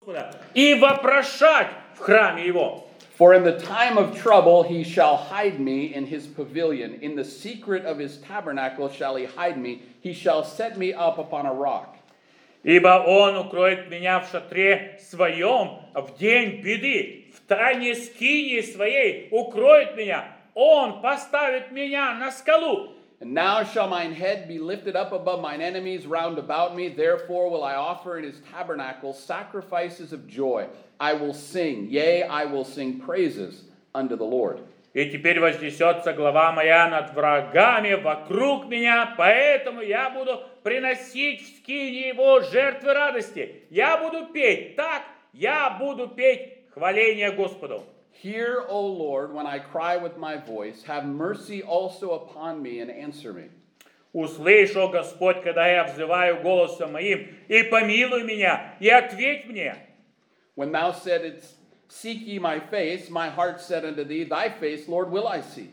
и вопрошать в храме Его. For in the time of trouble he shall hide me in his pavilion. In the secret of his tabernacle shall he hide me. He shall set me up upon a rock. Ибо Он укроет меня в шатре Своем в день беды, в тайне скинии Своей укроет меня. Он поставит меня на скалу. And now shall mine head be lifted up above mine enemies round about me. Therefore will I offer in his tabernacle sacrifices of joy. I will sing, yea, I will sing praises unto the Lord. И теперь вознесется глава моя над врагами вокруг меня, поэтому я буду приносить в скинии Его жертвы радости. Я буду петь, так, я буду петь хваление Господу. Hear, O Lord, when I cry with my voice. Have mercy also upon me and answer me. Услышь, о Господь, когда я взываю голосом моим, и помилуй меня, и ответь мне. When thou saidst, seek ye my face, my heart said unto thee, thy face, Lord, will I seek.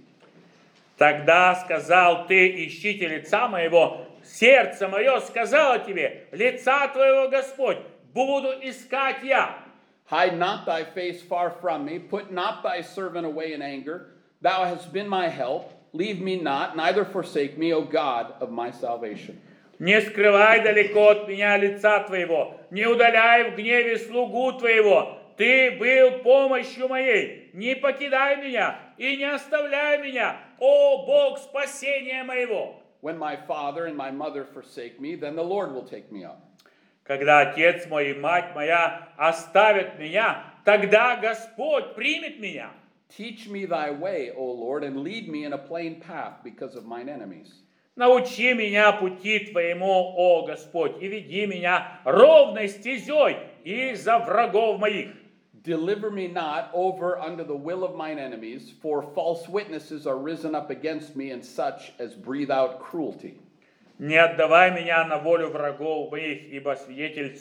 Тогда сказал ты, ищите лица моего, сердце мое сказало тебе, лица твоего, Господь, буду искать я. Hide not thy face far from me, put not thy servant away in anger. Thou hast been my help, leave me not, neither forsake me, O God of my salvation. Не скрывай далеко от меня лица твоего, не удаляй в гневе слугу твоего. Ты был помощью моей, не покидай меня и не оставляй меня, о Бог спасения моего. When my father and my mother forsake me, then the Lord will take me up. Когда отец мой и мать моя оставят меня, тогда Господь примет меня. Teach me thy way, O Lord, and lead me in a plain path because of mine enemies. Научи меня пути Твоему, о Господь, и веди меня ровной стезей из-за врагов моих. Deliver me not over unto the will of mine enemies, for false witnesses are risen up against me, and such as breathe out cruelty. Не отдавай меня на волю врагов моих, ибо свидетели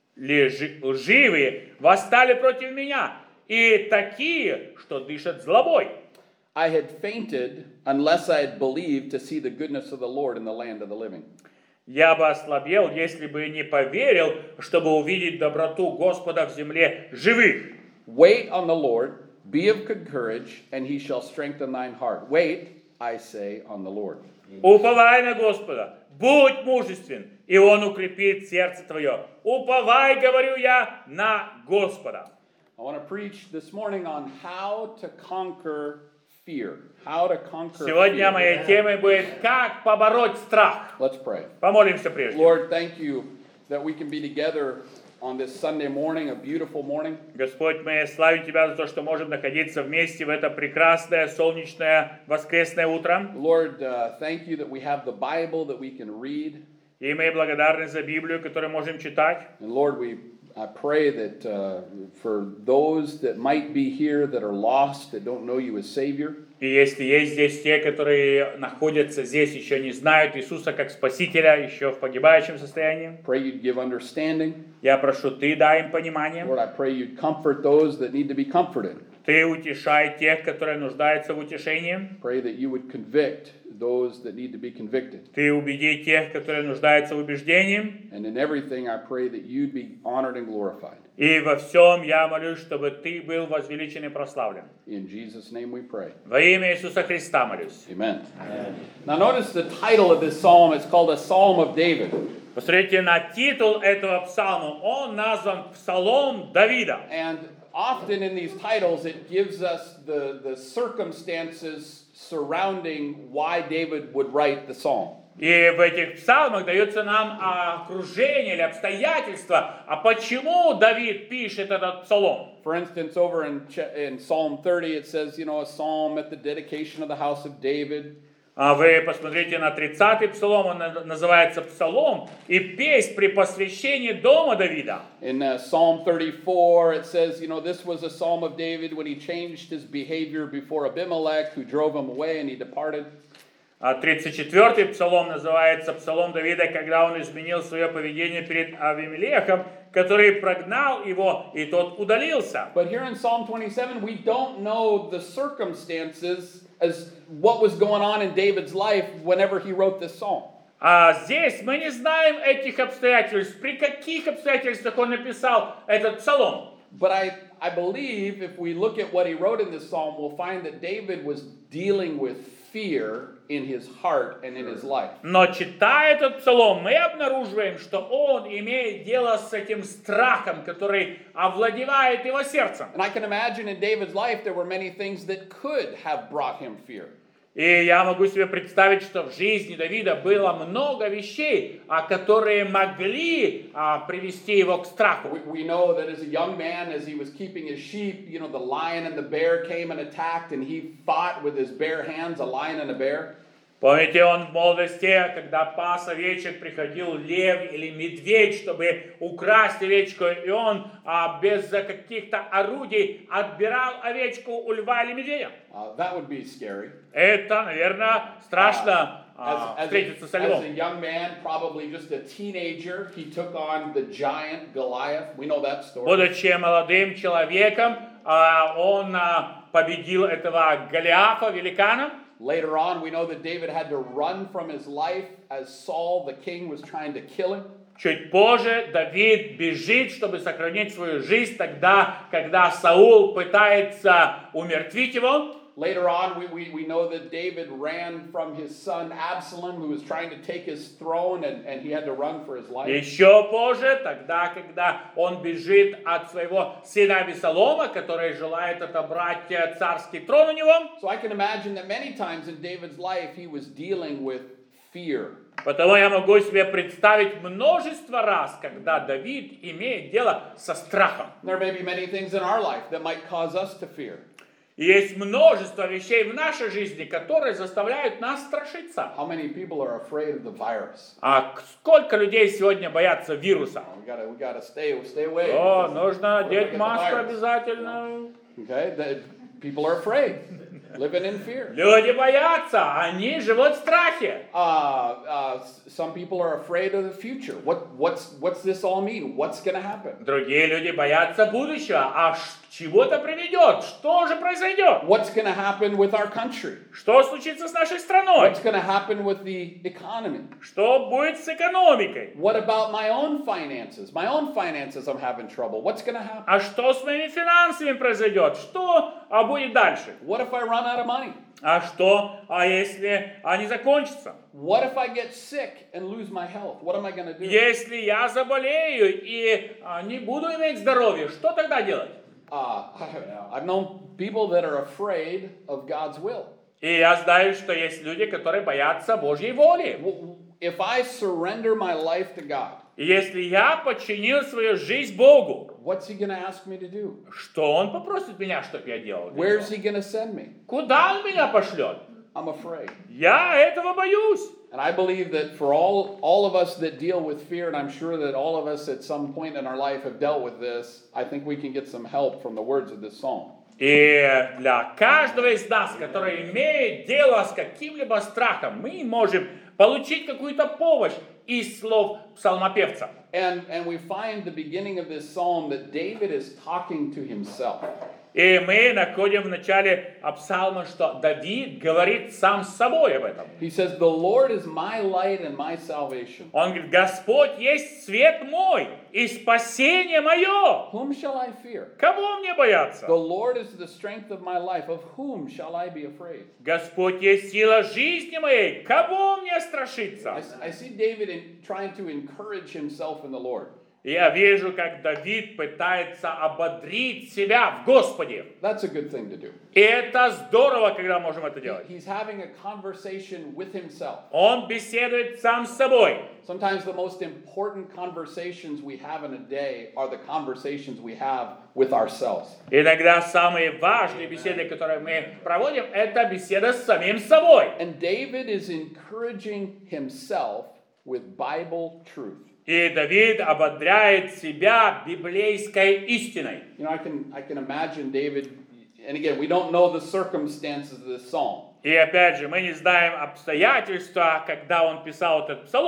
лживые восстали против меня, и такие, что дышат злобой. I had fainted unless I had believed to see the goodness of the Lord in the land of the living. Я бы ослабел, если бы не поверил, чтобы увидеть доброту Господа в земле живых. Wait on the Lord, be of good courage, and he shall strengthen thine heart. Wait, I say, on the Lord. Уповай на Господа, будь мужествен, и Он укрепит сердце твое. Уповай, говорю я, на Господа. I want to preach this morning on how to conquer fear. How to conquer Сегодня fear. моей темой будет «Как побороть страх». Let's pray. Помолимся прежде. Lord, thank you that we can be together on this Sunday morning, a beautiful morning. Господь, мы славим Тебя за то, что можем находиться вместе в это прекрасное, солнечное, воскресное утро. Lord, thank you that we have the Bible that we can read. И мы благодарны за Библию, которую можем читать. And Lord, I pray that for those that might be here that are lost, that don't know you as Savior. И если есть здесь те, которые находятся здесь, еще не знают Иисуса как Спасителя, еще в погибающем состоянии, Pray you'd give understanding. я прошу, Ты дай им понимание. Lord, I pray you'd comfort those that need to be comforted. Ты утешай тех, которые нуждаются в утешении. Pray that you would convict those that need to be convicted. Ты убеди тех, которые нуждаются в убеждении. And in everything, I pray that you'd be honored and glorified. И во всем я молюсь, чтобы Ты был возвеличен и прославлен. In Jesus' name we pray. Во имя Иисуса Христа молюсь. Amen. Now notice the title of this psalm. It's called a Psalm of David. Посмотрите на титул этого псалма. Он назван Псалом Давида. And often in these titles, it gives us the circumstances surrounding why David would write the psalm. И в этих псалмах дается нам окружение или обстоятельства, а почему Давид пишет этот псалом. For instance, over in Psalm 30, it says, a psalm at the dedication of the house of David. Вы посмотрите на 30-й псалом, он называется псалом и песнь при посвящении дома Давида. In Psalm 34, it says, this was a psalm of David when he changed his behavior before Abimelech, who drove him away, and he departed. 34-й псалом называется псалом Давида, когда он изменил свое поведение перед Авимелехом, который прогнал его, и тот удалился. But here in Psalm 27, we don't know the circumstances as what was going on in David's life whenever he wrote this psalm. А здесь мы не знаем этих обстоятельств, при каких обстоятельствах он написал этот псалом. But I believe if we look at what he wrote in this psalm, we'll find that David was dealing with fear in his heart and in his life. Но читая этот псалом, мы обнаруживаем, что он имеет дело с этим страхом, который овладевает его сердцем. And I can imagine in David's life there were many things that could have brought him fear. И я могу себе представить, что в жизни Давида было много вещей, которые могли привести его к страху. We know that as a young man, as he was keeping his sheep, you know, the lion and the bear came and attacked, and he fought with his bare hands, a lion and a bear. Помните, он в молодости, когда пас овечек, приходил лев или медведь, чтобы украсть овечку, и он без каких-то орудий отбирал овечку у льва или медведя. That would be scary. Это, наверное, страшно встретиться со As a львом. young man, probably just a teenager, he took on the giant Goliath. We know that story. Будучи молодым человеком, он победил этого Голиафа, великана. Later on, we know that David had to run from his life as Saul, the king, was trying to kill him. Чуть позже Давид бежит, чтобы сохранить свою жизнь тогда, когда Саул пытается умертвить его. Later on, we know that David ran from his son Absalom, who was trying to take his throne, and he had to run for his life. Еще позже, тогда, когда он бежит от своего сына Авесолома, который желает отобрать царский трон у него. So I can imagine that many times in David's life, he was dealing with fear. Потому я могу себе представить множество раз, когда Давид имеет дело со страхом. There may be many things in our life that might cause us to fear. И есть множество вещей в нашей жизни, которые заставляют нас страшиться. How many people are afraid of the virus? А сколько людей сегодня боятся вируса? We gotta stay away. О, because нужно we're gonna одеть get the маску virus. обязательно. Okay, people are afraid, living in fear. Люди боятся, они живут в страхе. Some people are afraid of the future. What's this all mean? What's going to happen? Другие люди боятся будущего. А к чему это приведет? Что же произойдет? What's going to happen with our country? Что случится с нашей страной? What's going to happen with the economy? Что будет с экономикой? What about my own finances? My own finances, I'm having trouble. What's going to happen? А что с моими финансами произойдет? Что будет дальше? What if I run out of money? А что, если они закончатся? What if I get sick and lose my health? What am I going to do? Если я заболею и не буду иметь здоровья, что тогда делать? I've known people that are afraid of God's will. И я знаю, что есть люди, которые боятся Божьей воли. If I surrender my life to God, И если я подчинил свою жизнь Богу, what's He going to ask me to do? что Он попросит меня, чтобы я делал? Where's He going to send me? Куда Он меня пошлет? I'm afraid. Я этого боюсь. And I believe that for all of us that deal with fear, and I'm sure that all of us at some point in our life have dealt with this, I think we can get some help from the words of this psalm. И для каждого из нас, который имеет дело с каким-либо страхом, мы можем получить какую-то помощь из слов псалмопевца. And we find the beginning of this psalm that David is talking to himself. И мы находим в начале псалма, что Давид говорит сам с собой об этом. He says, "The Lord is my light and my salvation. Он говорит, Господь есть свет мой и спасение мое. Whom shall I fear? Кого мне бояться? The Lord is the strength of my life. Of whom shall I be afraid?" Господь есть сила жизни моей. Кого мне страшиться? I see David trying to encourage himself in the Lord. Я вижу, как Давид пытается ободрить себя в Господе. That's a good thing to do. И это здорово, когда можем это делать. He's having a conversation with himself. Он беседует сам с собой. Sometimes the most important conversations we have in a day are the conversations we have with ourselves. Иногда самые важные беседы, которые мы проводим, это беседа с самим собой. And David is encouraging himself with Bible truth. И Давид ободряет себя библейской истиной. You know, I can imagine David, and again, we don't know the circumstances of this psalm. И опять же, мы не знаем обстоятельства, когда он писал этот псалом.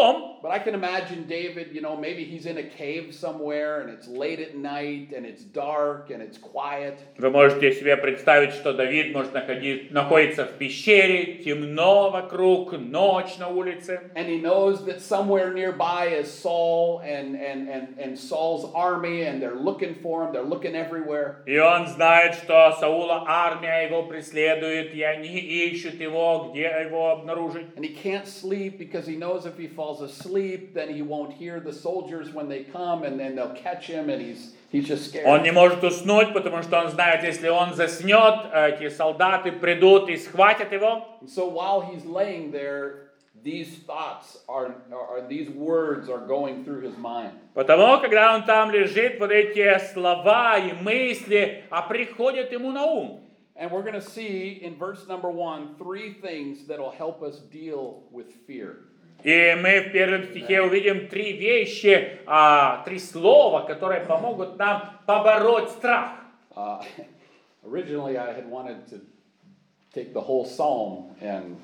But I can imagine David, maybe he's in a cave somewhere and it's late at night and it's dark and it's quiet. Вы можете себе представить, что Давид может находиться в пещере, темно вокруг, ночь на улице. And he knows that somewhere nearby is Saul and Saul's army, and they're looking for him, they're looking everywhere. И он знает, что Саула армия его преследует, и они ищут его, где его обнаружить. And he can't sleep because he knows if he falls asleep, then he won't hear the soldiers when they come, and then they'll catch him, and he's just scared. Он не может уснуть, потому что он знает, если он заснет, эти солдаты придут и схватят его. And so while he's laying there, these thoughts these words are going through his mind. Потому, когда он там лежит, вот эти слова и мысли приходят ему на ум. And we're going to see in verse number 1 3 things that will help us deal with fear. И мы в первом стихе увидим 3 вещи, 3 слова, которые помогут нам побороть страх. Originally, I had wanted to take the whole psalm, and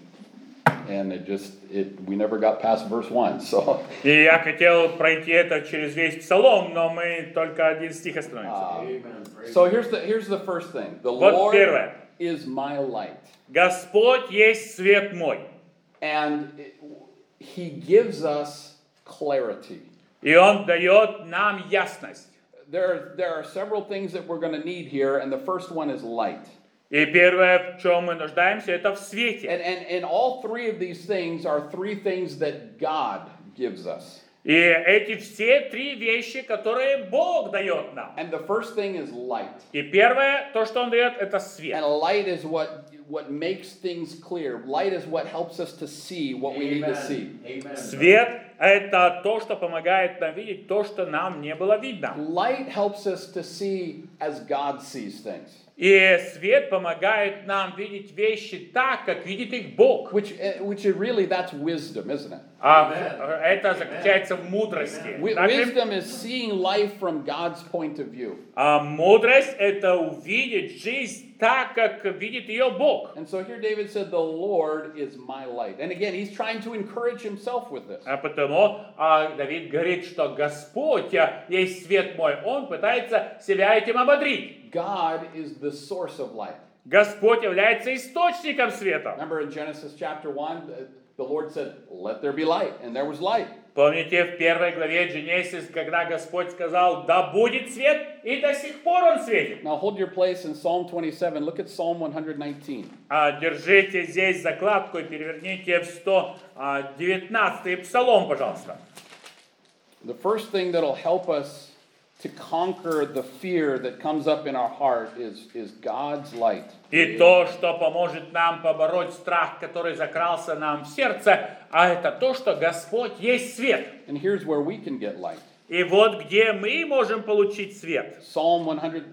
we never got past verse 1. So. И я хотел пройти это через весь Псалом, но мы только один стих остановимся. So here's the first thing. The Вот Lord первое. is my light. Господь есть свет мой. And He gives us clarity. И Он дает нам ясность. There are several things that we're going to need here, and the first one is light. И первое, в чем мы нуждаемся, это в свете. And all 3 of these things are 3 things that God gives us. И эти все 3 вещи, которые Бог дает нам. And the first thing is light. И первое, то, что Он дает, это свет. And light is what makes things clear. Light is what helps us to see what we need to see. Свет – это то, что помогает нам видеть то, что нам не было видно. Light helps us to see as God sees things. И свет помогает нам видеть вещи так, как видит их Бог. Which really, that's wisdom, isn't it? Это заключается в мудрости. Wisdom is seeing life from God's point of view. Мудрость – это увидеть жизнь так, как видит ее Бог. And so here David said, the Lord is my light. And again, he's trying to encourage himself with this. Потому Давид говорит, что Господь есть свет мой. Он пытается себя этим ободрить. God is the source of light. Господь является источником света. Remember in Genesis chapter 1, the Lord said, let there be light, and there was light. Помните в первой главе Genesis, когда Господь сказал, да будет свет, и до сих пор он светит. Now hold your place in Psalm 27. Look at Psalm 119. Держите здесь закладку и переверните в 119-й Псалом, пожалуйста. The first thing that will help us to conquer the fear that comes up in our heart is God's light. И то, что поможет нам побороть страх, который закрался нам в сердце, это то, что Господь есть свет. And here's where we can get light. И вот где мы можем получить свет. Psalm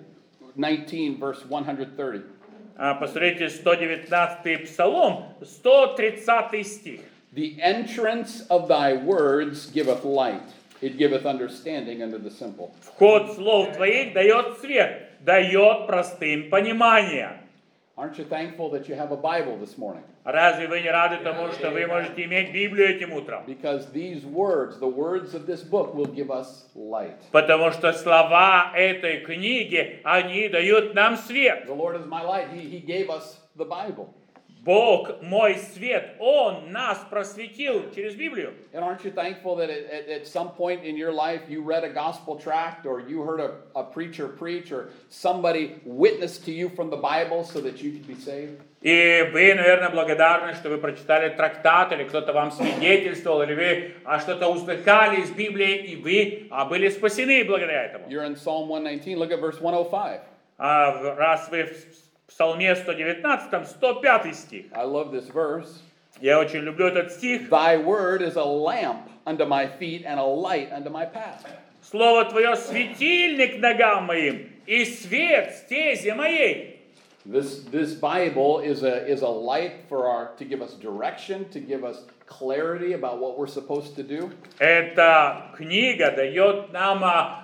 119, verse 130. Посмотрите, 119-й Псалом, 130-й стих. The entrance of thy words giveth light. It giveth understanding unto the simple. Вход слов твоих дает свет, дает простым понимание. Aren't you thankful that you have a Bible this morning? Разве вы не рады тому, что вы можете иметь Библию этим утром? Because these words, the words of this book, will give us light. Потому что слова этой книги, они дают нам свет. The Lord is my light. He gave us the Bible. Бог мой свет, Он нас просветил через Библию. And aren't you thankful that at some point in your life you read a gospel tract, or you heard a preacher preach, or somebody witnessed to you from the Bible so that you could be saved? И вы, наверное, благодарны, что вы прочитали трактат, или кто-то вам свидетельствовал, или вы что-то услыхали из Библии, и вы были спасены благодаря этому. You're in Psalm 119. Look at verse 105. Раз вы в Псалме 119, 105 стих. I love this verse. Я очень люблю этот стих. Thy word is a lamp unto my feet and a light unto my path. Слово Твое светильник ногам моим и свет стези моей. This Bible is a light to give us direction, to give us clarity about what we're supposed to do. Эта книга дает нам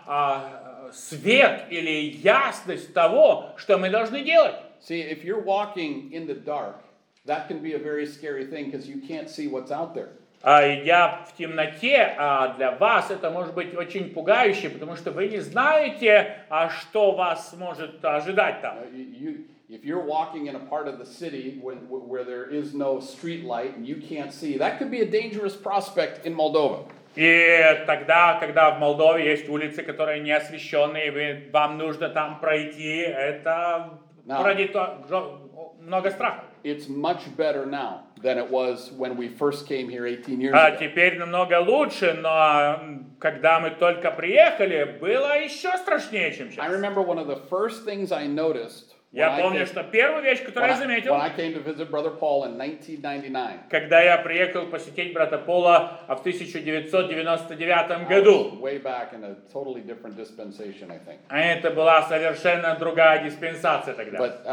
свет или ясность того, что мы должны делать. See, if you're walking in the dark, that can be a very scary thing because you can't see what's out there. Идя в темноте, для вас это может быть очень пугающе, потому что вы не знаете, что вас может ожидать там. If you're walking in a part of the city where there is no street light and you can't see, that could be a dangerous prospect in Moldova. И тогда, когда в Молдове есть улицы, которые не освещенные, и вам нужно там пройти, это породит много страха. It's much better now than it was when we first came here 18 years ago. Теперь намного лучше, но когда мы только приехали, было еще страшнее, чем I сейчас. remember one of the first things I noticed Я помню, что первую вещь, которую я заметил, when I came to visit Brother Paul in 1999. когда я приехал посетить брата Пола в 1999 году. Way back in a totally different dispensation, I think. Это была совершенно другая диспенсация тогда. But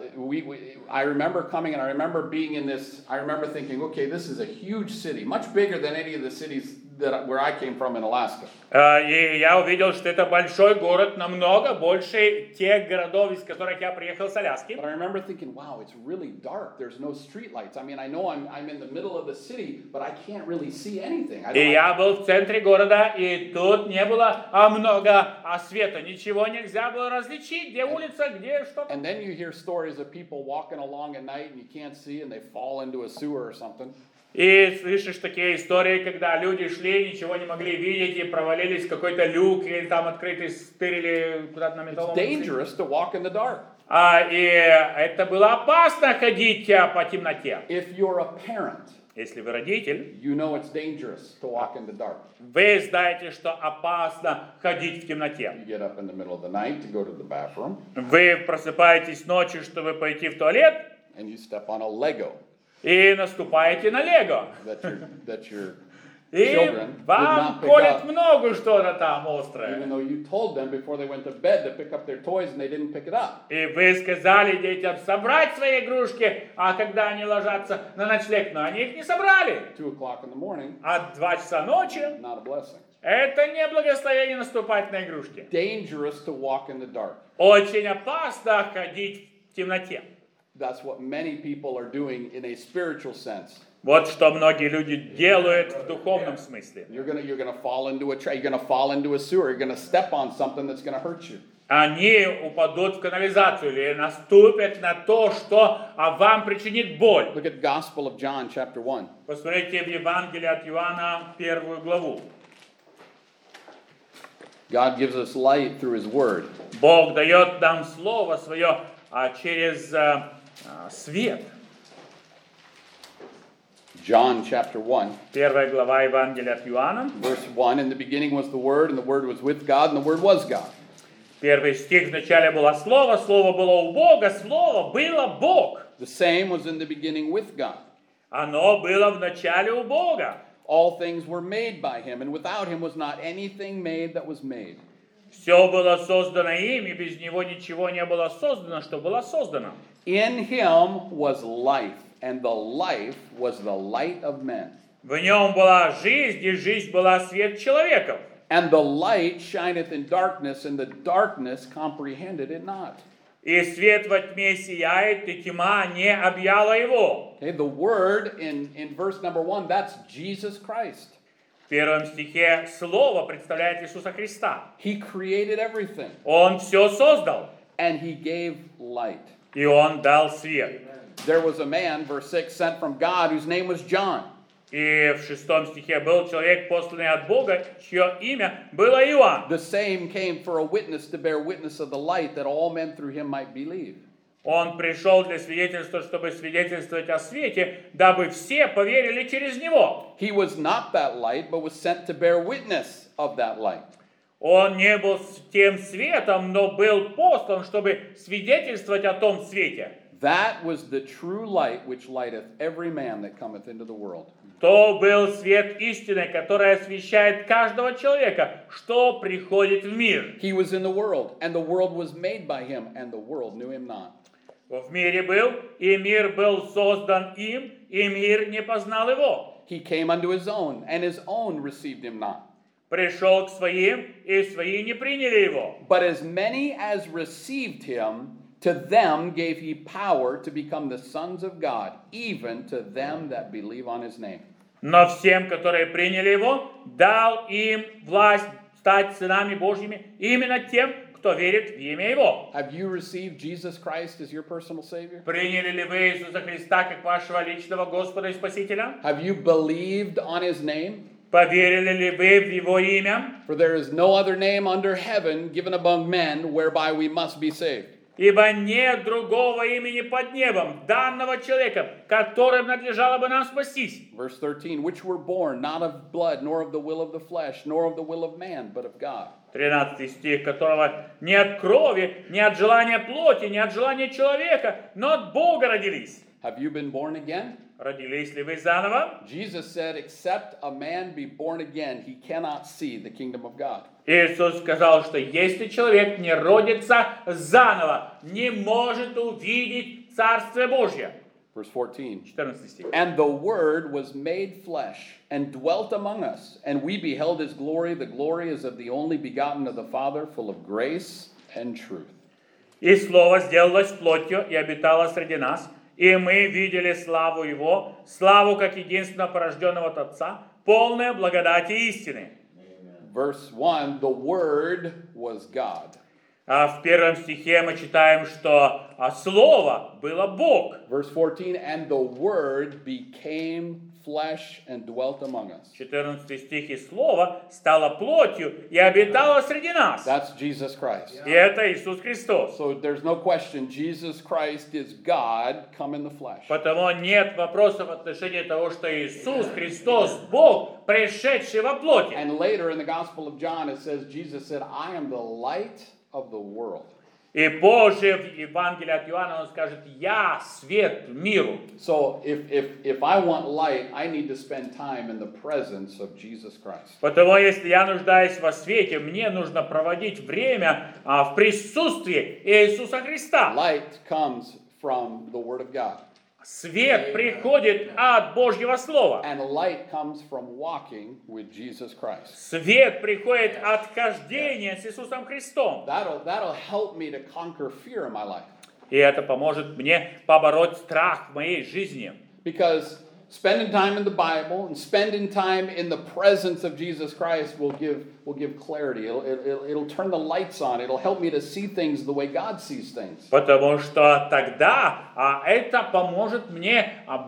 I remember coming and I remember being in this, I remember thinking, okay, this is a huge city, much bigger than any of the cities where I came from in Alaska. И я увидел, что это большой город, намного больше тех городов, из которых я приехал с Аляски. But I remember thinking, wow, it's really dark. There's no street lights. I mean, I know I'm in the middle of the city, but I can't really see anything. И я был в центре города, и тут не было много света, ничего нельзя было различить, где улица, где что-то. And then you hear stories of people walking along at night and you can't see and they fall into a sewer or something. И слышишь такие истории, когда люди шли, ничего не могли видеть и провалились в какой-то люк, или там открытый стырь, или куда-то на металлом. It's dangerous to walk in the dark. И это было опасно ходить по темноте. If you're a parent, Если вы родитель, you know it's dangerous to walk in the dark. вы знаете, что опасно ходить в темноте. You get up in the middle of the night to go to the bathroom. Вы просыпаетесь ночью, чтобы пойти в туалет, And you step on a Lego и наступаете на лего. that your И children did вам not pick колет up, много что-то там острое. even though you told them before they went to bed to pick up their toys and they didn't pick it up. И вы сказали детям собрать свои игрушки, а когда они ложатся на ночлег, но они их не собрали. 2 o'clock in the morning, А 2 часа ночи not a blessing. это не благословение наступать на игрушки. Dangerous to walk in the dark. Очень опасно ходить в темноте. That's what many people are doing in a spiritual sense. Вот что многие люди делают в духовном смысле. You're gonna fall into a trap. You're gonna fall into a sewer. You're gonna step on something that's gonna hurt you. Они упадут в канализацию или наступят на то, что вам причинит боль. Look at Gospel of John, chapter 1. Посмотрите в Евангелии от Иоанна, 1 главу. God gives us light through His Word. Бог дает нам Слово Свое через свет. John chapter 1, 1 глава Евангелия от Иоанна. verse 1. In the beginning was the Word, and the Word was with God, and the Word was God. Первый стих: вначале было Слово, Слово было у Бога, Слово было Бог. The same was in the beginning with God. Оно было в начале у Бога. All things were made by Him, and without Him was not anything made that was made. Все было создано им, и без Него ничего не было создано, что было создано. In Him was life, and the life was the light of men. В Нем была жизнь, и жизнь была свет человеков. And the light shineth in darkness, and the darkness comprehended it not. И свет во тьме сияет, и тьма не объяла его. Okay, the word in verse number 1, that's Jesus Christ. В первом стихе Слово представляет Иисуса Христа. He created everything, Он все создал, and He gave light. и Он дал свет. There was a man, verse 6, sent from God, whose name was John. И в 6 стихе был человек, посланный от Бога, чье имя было Иоанн. The same came for a witness to bear witness of the light, that all men through him might believe. Он пришел для свидетельства, чтобы свидетельствовать о свете, дабы все поверили через него. He was not that light, but was sent to bear witness of that light. Он не был тем светом, но был послан, чтобы свидетельствовать о том свете. That was the true light which lighteth every man that cometh into the world. То был свет истины, который освещает каждого человека, что приходит в мир. He was in the world, and the world was made by him, and the world knew him not. В мире был, и мир был создан им, и мир не познал его. He came unto his own, and his own received him not. Пришел к своим, и свои не приняли его. But as many as received him, to them gave he power to become the sons of God, even to them that believe on his name. Но всем, которые приняли его, дал им власть стать сынами Божьими, именно тем, кто верит в имя его. Have you received Jesus Christ as your personal Savior? Приняли ли вы Иисуса Христа как вашего личного Господа и Спасителя? Have you believed on His name? Поверили ли вы в его имя? For there is no other name under heaven given among men whereby we must be saved. Ибо нет другого имени под небом, данного человека, которым надлежало бы нам спастись. Verse 13, which were born not of blood, nor of the will of the flesh, nor of the will of man, but of God. 13 стих, которого не от крови, не от желания плоти, не от желания человека, но от Бога родились. Have you been born again? Родились ли вы заново? Jesus said, except a man be born again, he cannot see the kingdom of God. Иисус сказал, что если человек не родится заново, не может увидеть Царствие Божье. Verse 14. 14 стих. And the Word was made flesh and dwelt among us, and we beheld His glory. The glory is of the only begotten of the Father, full of grace and truth. И Слово сделалось плотью и обитало среди нас, и мы видели славу Его, славу как единственного порожденного от Отца, полная благодати и истины. Verse 1, the Word was God. А в первом стихе мы читаем, что Слово было Бог. Verse 14, and the Word became flesh and dwelt among us. 14 стих, и Слово стало плотью и обитало среди нас. That's Jesus Christ. И это Иисус Христос. So there's no question, Jesus Christ is God come in the flesh. Потому нет вопросов в отношении того, что Иисус Христос Бог, пришедший во плоти. And later in the Gospel of John it says, Jesus said, I am the light of the world. И позже в Евангелии от Иоанна он скажет: «Я свет миру». So if I want light, I need to spend time in the presence of Jesus Christ. Потому если я нуждаюсь во свете, мне нужно проводить время в присутствии Иисуса Христа. Light comes from the Word of God. Свет приходит от Божьего Слова. And light comes from walking with Jesus Christ. Свет приходит от хождения с Иисусом Христом. That'll help me to conquer fear in my life. И это поможет мне побороть страх в моей жизни. Because spending time in the Bible and spending time in the presence of Jesus Christ will give clarity. It'll turn the lights on. It'll help me to see things the way God sees things. Потому что тогда это поможет мне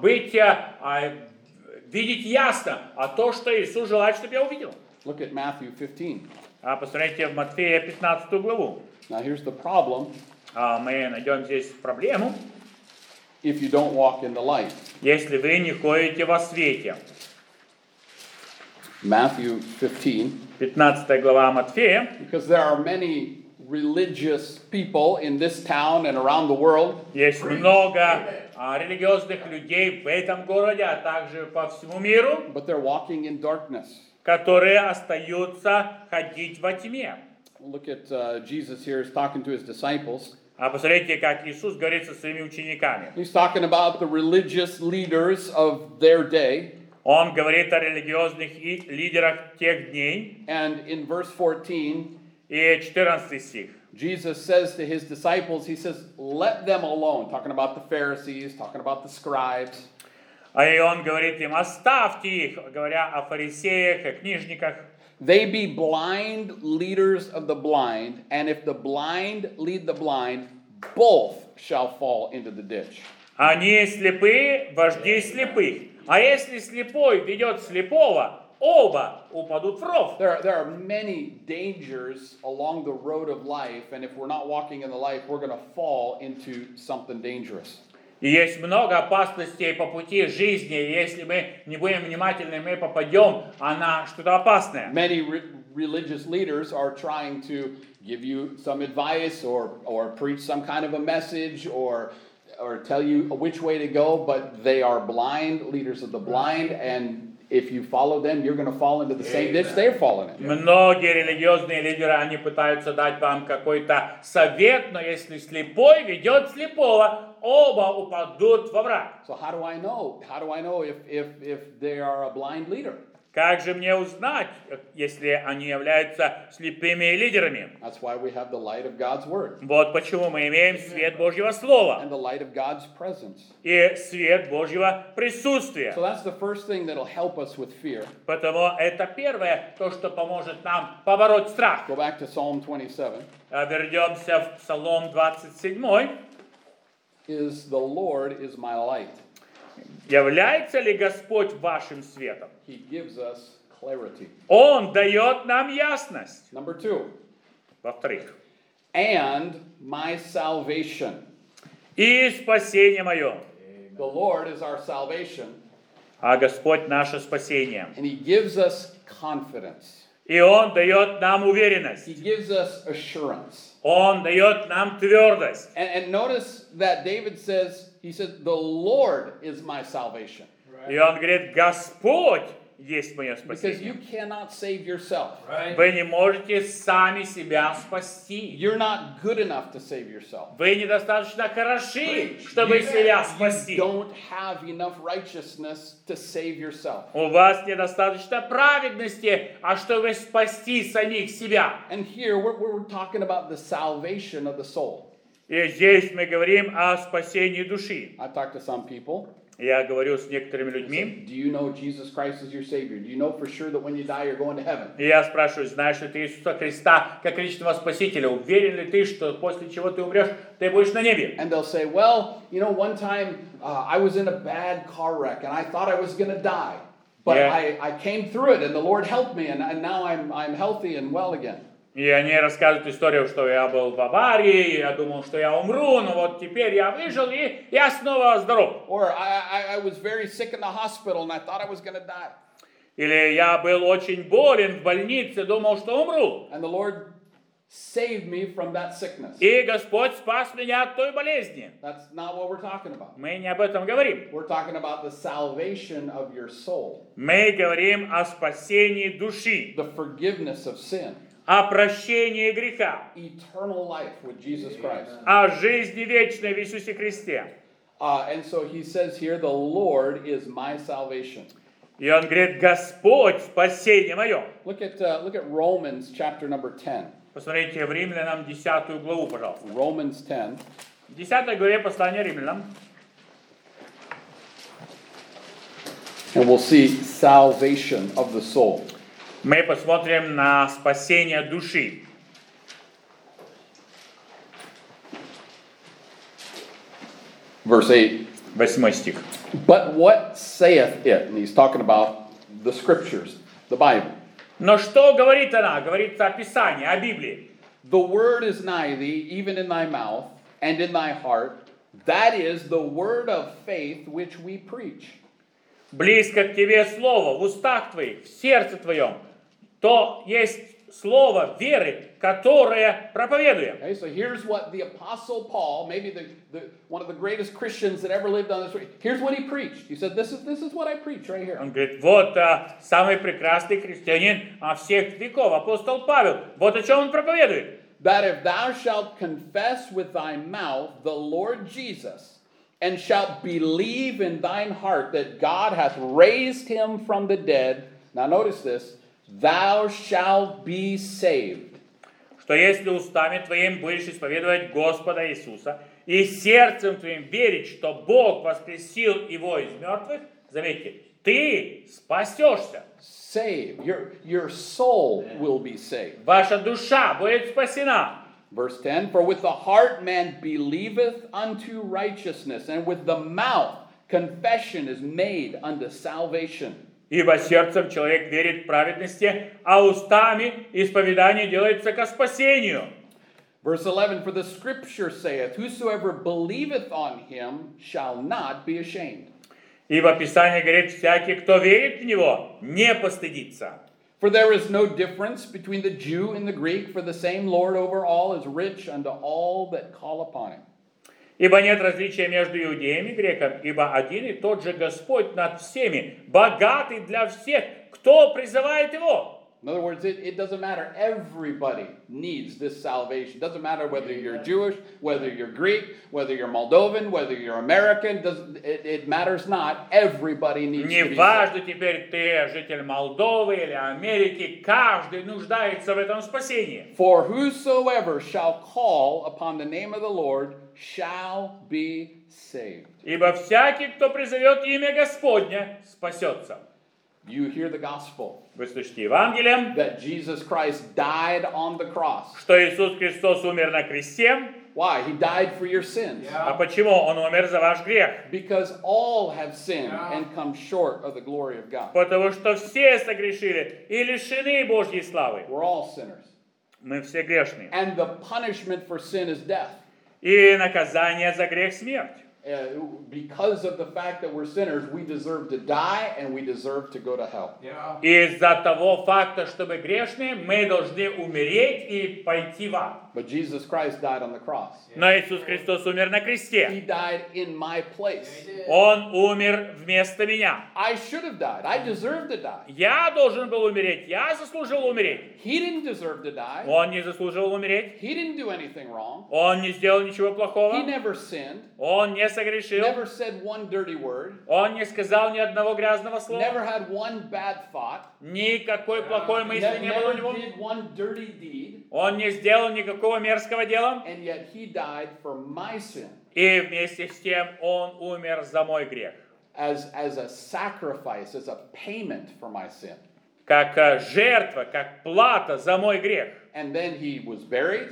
видеть ясно то, что Иисус желает, чтобы я увидел. Look at Matthew 15. Посмотрите в Матфея 15 главу. Now here's the problem. Мы найдем здесь проблему. If you don't walk in the light. Если вы не ходите во свете. Matthew 15. 15 глава Матфея. Because there are many religious people in this town and around the world. Есть много религиозных людей в этом городе, а также по всему миру, But they're walking in darkness. которые остаются ходить во тьме. Look at Jesus here is talking to his disciples. Посмотрите, как Иисус говорит со своими учениками. He's talking about the religious leaders of their day. Он говорит о религиозных лидерах тех дней. And in verse 14, И 14 стих. Jesus says to his disciples, he says, let them alone. Talking about the Pharisees, talking about the scribes. И он говорит им: оставьте их, говоря о фарисеях, о книжниках. They be blind leaders of the blind, and if the blind lead the blind, both shall fall into the ditch. Они слепые, вожди слепых. А если слепой ведет слепого, оба упадут в ров. There are many dangers along the road of life, and if we're not walking in the light, we're going to fall into something dangerous. И есть много опасностей по пути жизни. Если мы не будем внимательны, мы попадем на что-то опасное. Many religious leaders are trying to give you some advice or preach some kind of a message or tell you which way to go, but they are blind leaders of the blind, and if you follow them, you're going to fall into the same ditch they're falling in. Многие религиозные лидеры, они пытаются дать вам какой-то совет, но если слепой ведет слепого, оба упадут во враг. So how do I know? How do I know if they are a blind leader? Как же мне узнать, если они являются слепыми лидерами? That's why we have the light of God's Word Вот почему мы имеем свет Божьего Слова and the light of God's presence. и свет Божьего присутствия. So that's the first thing that'll help us with fear. Потому это первое, то, что поможет нам побороть страх. Go back to Psalm 27. Вернемся в Псалом 27. Is the Lord is my light. Является ли Господь вашим светом? He gives us clarity. Он дает нам ясность. Number 2. Во-вторых, And my salvation. и спасение мое. The Lord is our salvation, А Господь наше спасение. and He gives us confidence. И Он дает нам уверенность. He gives us assurance. Он дает нам твердость. And notice that David says, he says, the Lord is my salvation. И Он говорит, Господь есть мое Because you спасение. cannot save yourself. Вы не можете сами себя спасти. You're not good enough to save yourself. Вы недостаточно хороши, чтобы себя You спасти. don't have enough righteousness to save yourself. У вас недостаточно праведности, а чтобы спасти самих себя. And here we're talking about the salvation of the soul. И здесь мы говорим о спасении души. I talked to some people. Я говорю с некоторыми людьми, Do you know Jesus Christ is your Savior? Do you know for sure that when you die you're going to heaven? и я спрашиваю, знаешь ли ты Иисуса Христа как личного Спасителя? Уверен ли ты, что после чего ты умрешь, ты будешь на небе? And they'll say, well, you know, one time I was in a bad car wreck and I thought I was going to die. But Yeah. I came through it and the Lord helped me and now I'm healthy and well again. И они рассказывают историю, что я был в аварии, я думал, что я умру, но вот теперь я выжил, и я снова здоров. Or I was very sick in the hospital and I thought I was going to die. Или я был очень болен в больнице, думал, что умру. And the Lord saved me from that sickness. И Господь спас меня от той болезни. That's not what we're talking about. Мы не об этом говорим. We're talking about the salvation of your soul, Мы говорим о спасении души, the forgiveness of sin, о прощении греха, eternal life with Jesus Christ. о жизни вечной в Иисусе Христе. And so he says here, the Lord is my salvation. И он говорит, Господь, спасение мое. Look at Romans chapter number 10. Посмотрите в Римлянам 10 главу, пожалуйста. Romans 10. В 10 главе послания Римлянам And we'll see salvation of the soul. мы посмотрим на спасение души. Verse 8. 8 стих. But what saith it? And he's talking about the scriptures, the Bible. Но что говорит она? Говорится о Писании, о Библии. The word is nigh thee, even in thy mouth and in thy heart. That is the word of faith which we preach. Близко к тебе слово в устах твоих, в сердце твоем. То есть слово веры, которое проповедуем. Okay, so here's what the Apostle Paul, maybe one of the greatest Christians that ever lived on this earth, here's what he preached. He said, this is what I preach right here. Он говорит, вот самый прекрасный христианин всех веков, апостол Павел. Вот о чем он проповедует. That if thou shalt confess with thy mouth the Lord Jesus, and shalt believe in thine heart that God hath raised him from the dead, now notice this, thou shalt be saved. Что если устами твоим будешь исповедовать Господа Иисуса, и сердцем твоим верить, что Бог воскресил его из мертвых, заметьте, ты спасешься. Save. Your soul will be saved. Ваша душа будет спасена. Verse 10, for with the heart man believeth unto righteousness, and with the mouth confession is made unto salvation. Ибо сердцем человек верит в праведности, а устами исповедание делается ко спасению. Verse 11, for the scripture saith, whosoever believeth on him shall not be ashamed. Ибо Писание говорит, всякий, кто верит в Него, не постыдится. For there is no difference between the Jew and the Greek, for the same Lord over all is rich unto all that call upon him. Ибо нет различия между иудеем и греком, ибо один и тот же Господь над всеми, богатый для всех, кто призывает Его. In other words, it doesn't matter. Everybody needs this salvation. It doesn't matter whether you're Jewish, whether you're Greek, whether you're Moldovan, whether you're American. It matters not. Everybody needs Не to be saved. важно теперь, ты житель Молдовы или Америки, каждый нуждается в этом спасении. For whosoever shall call upon the name of the Lord shall be saved. Ибо всякий, кто призовет имя Господня, спасется. You hear the gospel Вы слышите Евангелием, that Jesus Christ died on the cross. что Иисус Христос умер на кресте. Why? He died for your sins. А почему? Он умер за ваш грех. Because all have sinned and come short of the glory of God. Потому что все согрешили и лишены Божьей славы. We're all sinners. Мы все грешные. And the punishment for sin is death. И наказание за грех — смерть. Because of the fact that we're sinners, we deserve to die and we deserve to go to hell. Из-за того факта, что мы грешные, мы должны умереть и пойти в ад. But Jesus Christ died on the cross. Но Иисус Христос умер на He кресте. died in my place. Он умер вместо меня. I should have died. I deserved to die. Я должен был умереть. Я заслужил умереть. He didn't deserve to die. Он не заслужил умереть. He didn't do anything wrong. Он не сделал ничего He плохого. never sinned. Он не согрешил. Never said one dirty word. Он не сказал ни одного грязного слова. Never had one bad thought. Никакой плохой мысли не было у Never него. did one dirty deed. Он не сделал никакого мерзкого дела. And yet he died for my sin. И вместе с тем он умер за мой грех. As a sacrifice, as a payment for my sin. Как жертва, как плата за мой грех. And then he was buried.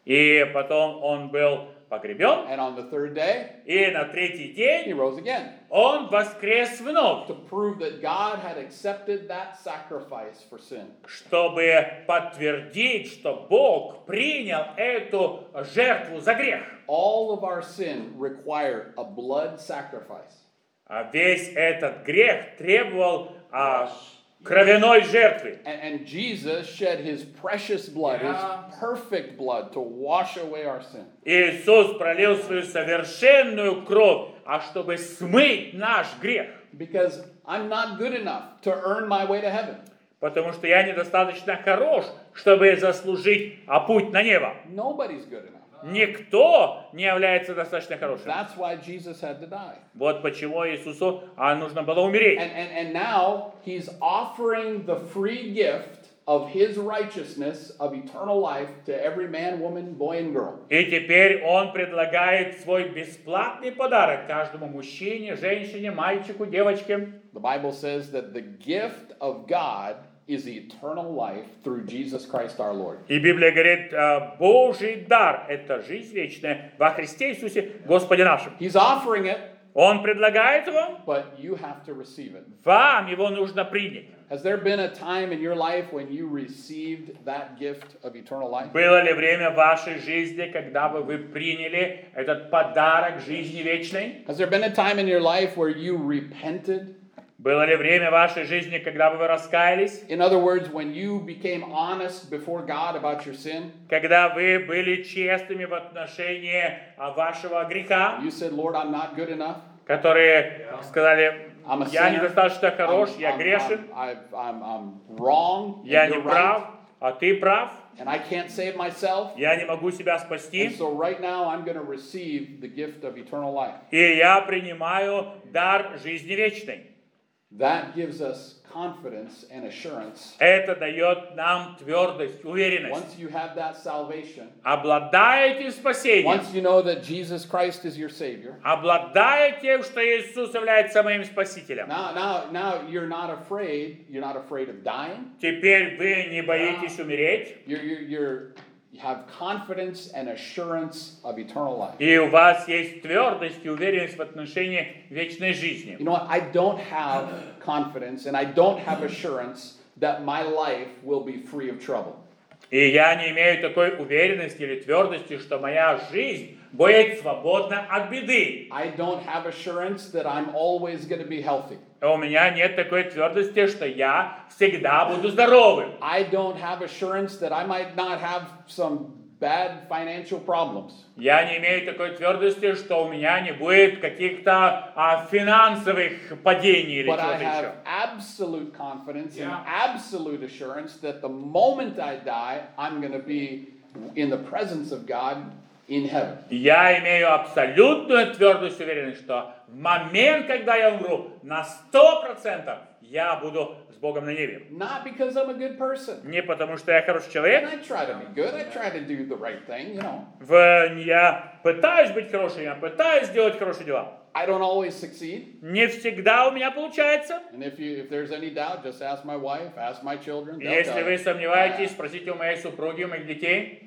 И потом он был погребен. And on the third day, И на третий he день rose again. он воскрес вновь, To prove that God had accepted that sacrifice for sin. чтобы подтвердить, что Бог принял эту жертву за грех. All of our sin required a blood sacrifice. А весь этот грех требовал кровяной жертвы. And Jesus shed his precious blood, his perfect blood, to wash away our sin. Иисус пролил свою совершенную кровь, чтобы смыть наш грех. Because I'm not good enough to earn my way to heaven. Потому что я недостаточно хорош, чтобы заслужить путь на небо. Nobody's good enough. Никто не является достаточно хорошим. That's why Jesus had to die. Вот почему Иисусу нужно было умереть. And now he's offering the free gift of his righteousness of eternal life to every man, woman, boy, and girl. И теперь он предлагает свой бесплатный подарок каждому мужчине, женщине, мальчику, девочке. The Bible says that the gift of God is eternal life through Jesus Christ our Lord. И Библия говорит, Божий дар — это жизнь вечная во Христе Иисусе, Господе нашем. He's offering it, Он предлагает вам, but you have to receive it. вам его нужно принять. Has there been a time in your life when you received that gift of eternal life? Было ли время в вашей жизни, когда бы вы приняли этот подарок жизни вечной? Has there been a time in your life where you repented? Было ли время в вашей жизни, когда бы вы раскаялись? In other words, when you became honest before God about your sin? Когда вы были честными в отношении вашего греха, You said, Lord, I'm not good enough. которые сказали, I'm a я sinner. недостаточно хорош, я грешен, I'm wrong. and я you're не прав, right, а ты прав, and I can't save myself. я не могу себя And спасти, so right now I'm going to receive the gift of eternal life. и я принимаю дар жизни вечной. That gives us confidence and assurance. Это дает нам твердость, уверенность. Once you have that salvation, Обладаете спасением, once you know that Jesus Christ is your Savior, обладая тем, что Иисус является моим Спасителем. now you're not afraid. You're not afraid of dying. Теперь вы не боитесь умереть, You have confidence and assurance of eternal life. и у вас есть твердость и уверенность в отношении вечной жизни. You know what? I don't have confidence and I don't have assurance that my life will be free of trouble. И я не имею такой уверенности или твердости, что моя жизнь будет свободна от беды. I don't have assurance that I'm always going to be healthy. У меня нет такой твердости, что я всегда буду здоровым. I don't have assurance that I might not have some bad financial problems. Я не имею такой твердости, что у меня не будет каких-то финансовых падений или But I чего-то еще. have absolute confidence and Yeah. absolute assurance that the moment I die, I'm going to be in the presence of God in heaven. Я имею абсолютную твердость уверенность, что в момент, когда я умру, на 100% я буду с Богом на небе. Not because I'm a good person. Не потому, что я хороший And человек. I try to be good. I try to do the right thing, you know. Я пытаюсь быть хорошим, я пытаюсь делать хорошие дела. I don't always succeed. Не всегда у меня получается. And if there's any doubt, just ask my wife, ask my children. They'll Если tell вы you. сомневаетесь, спросите у моей супруги, у моих детей.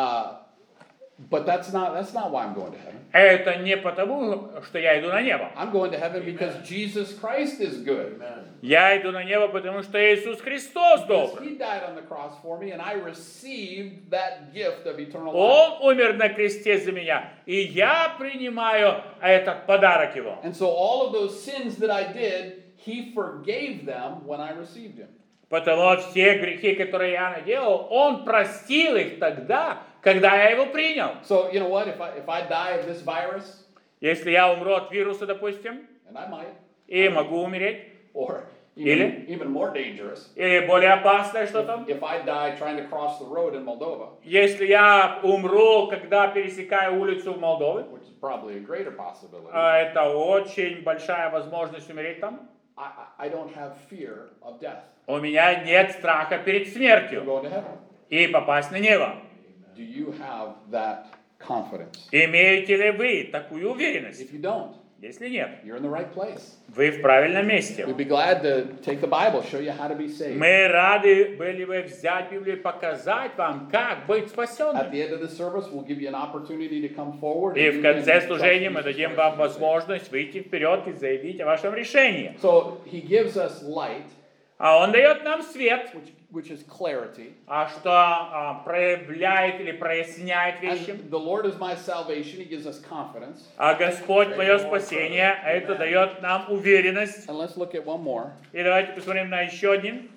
But that's not why I'm going to heaven. Это не потому, что я иду на небо. I'm going to heaven because Jesus Christ is good. Я иду на небо, потому что Иисус Христос Because добр. He died on the cross for me, and I received that gift of eternal life. Он умер на кресте за меня, и я принимаю этот подарок Его. And so all of those sins that I did, He forgave them when I received Him. Потому все грехи, которые я наделал, Он простил их тогда, когда я Его принял. So you know what? If I die of this virus, Если я умру от вируса, допустим, and I might, и могу умереть, or Или? even more dangerous, или более опасное что-то, if I die trying to cross the road in Moldova, если я умру, когда пересекаю улицу в Молдове, which is probably a greater possibility, это очень большая возможность умереть там, I don't have fear of death. у меня нет страха перед I'm смертью going to heaven. и попасть на небо. Do you have that confidence? Имеете ли вы такую уверенность? If you don't, Если нет, you're in the right place. вы в правильном месте. We'd be glad to take the Bible, show you how to be saved. Мы рады были бы взять Библию и показать вам, как быть At спасенным. the end of the service, we'll give you an opportunity to come forward. И and в you конце can служения trust мы Jesus дадим Christ вам as your Savior. возможность выйти вперед и заявить о вашем решении. So He gives us light, А Он дает нам свет, which is clarity. что проявляет или проясняет вещи. And the Lord is my salvation. He gives us confidence. А Господь мое спасение, это дает нам уверенность. And let's look at one more. И давайте посмотрим на еще один.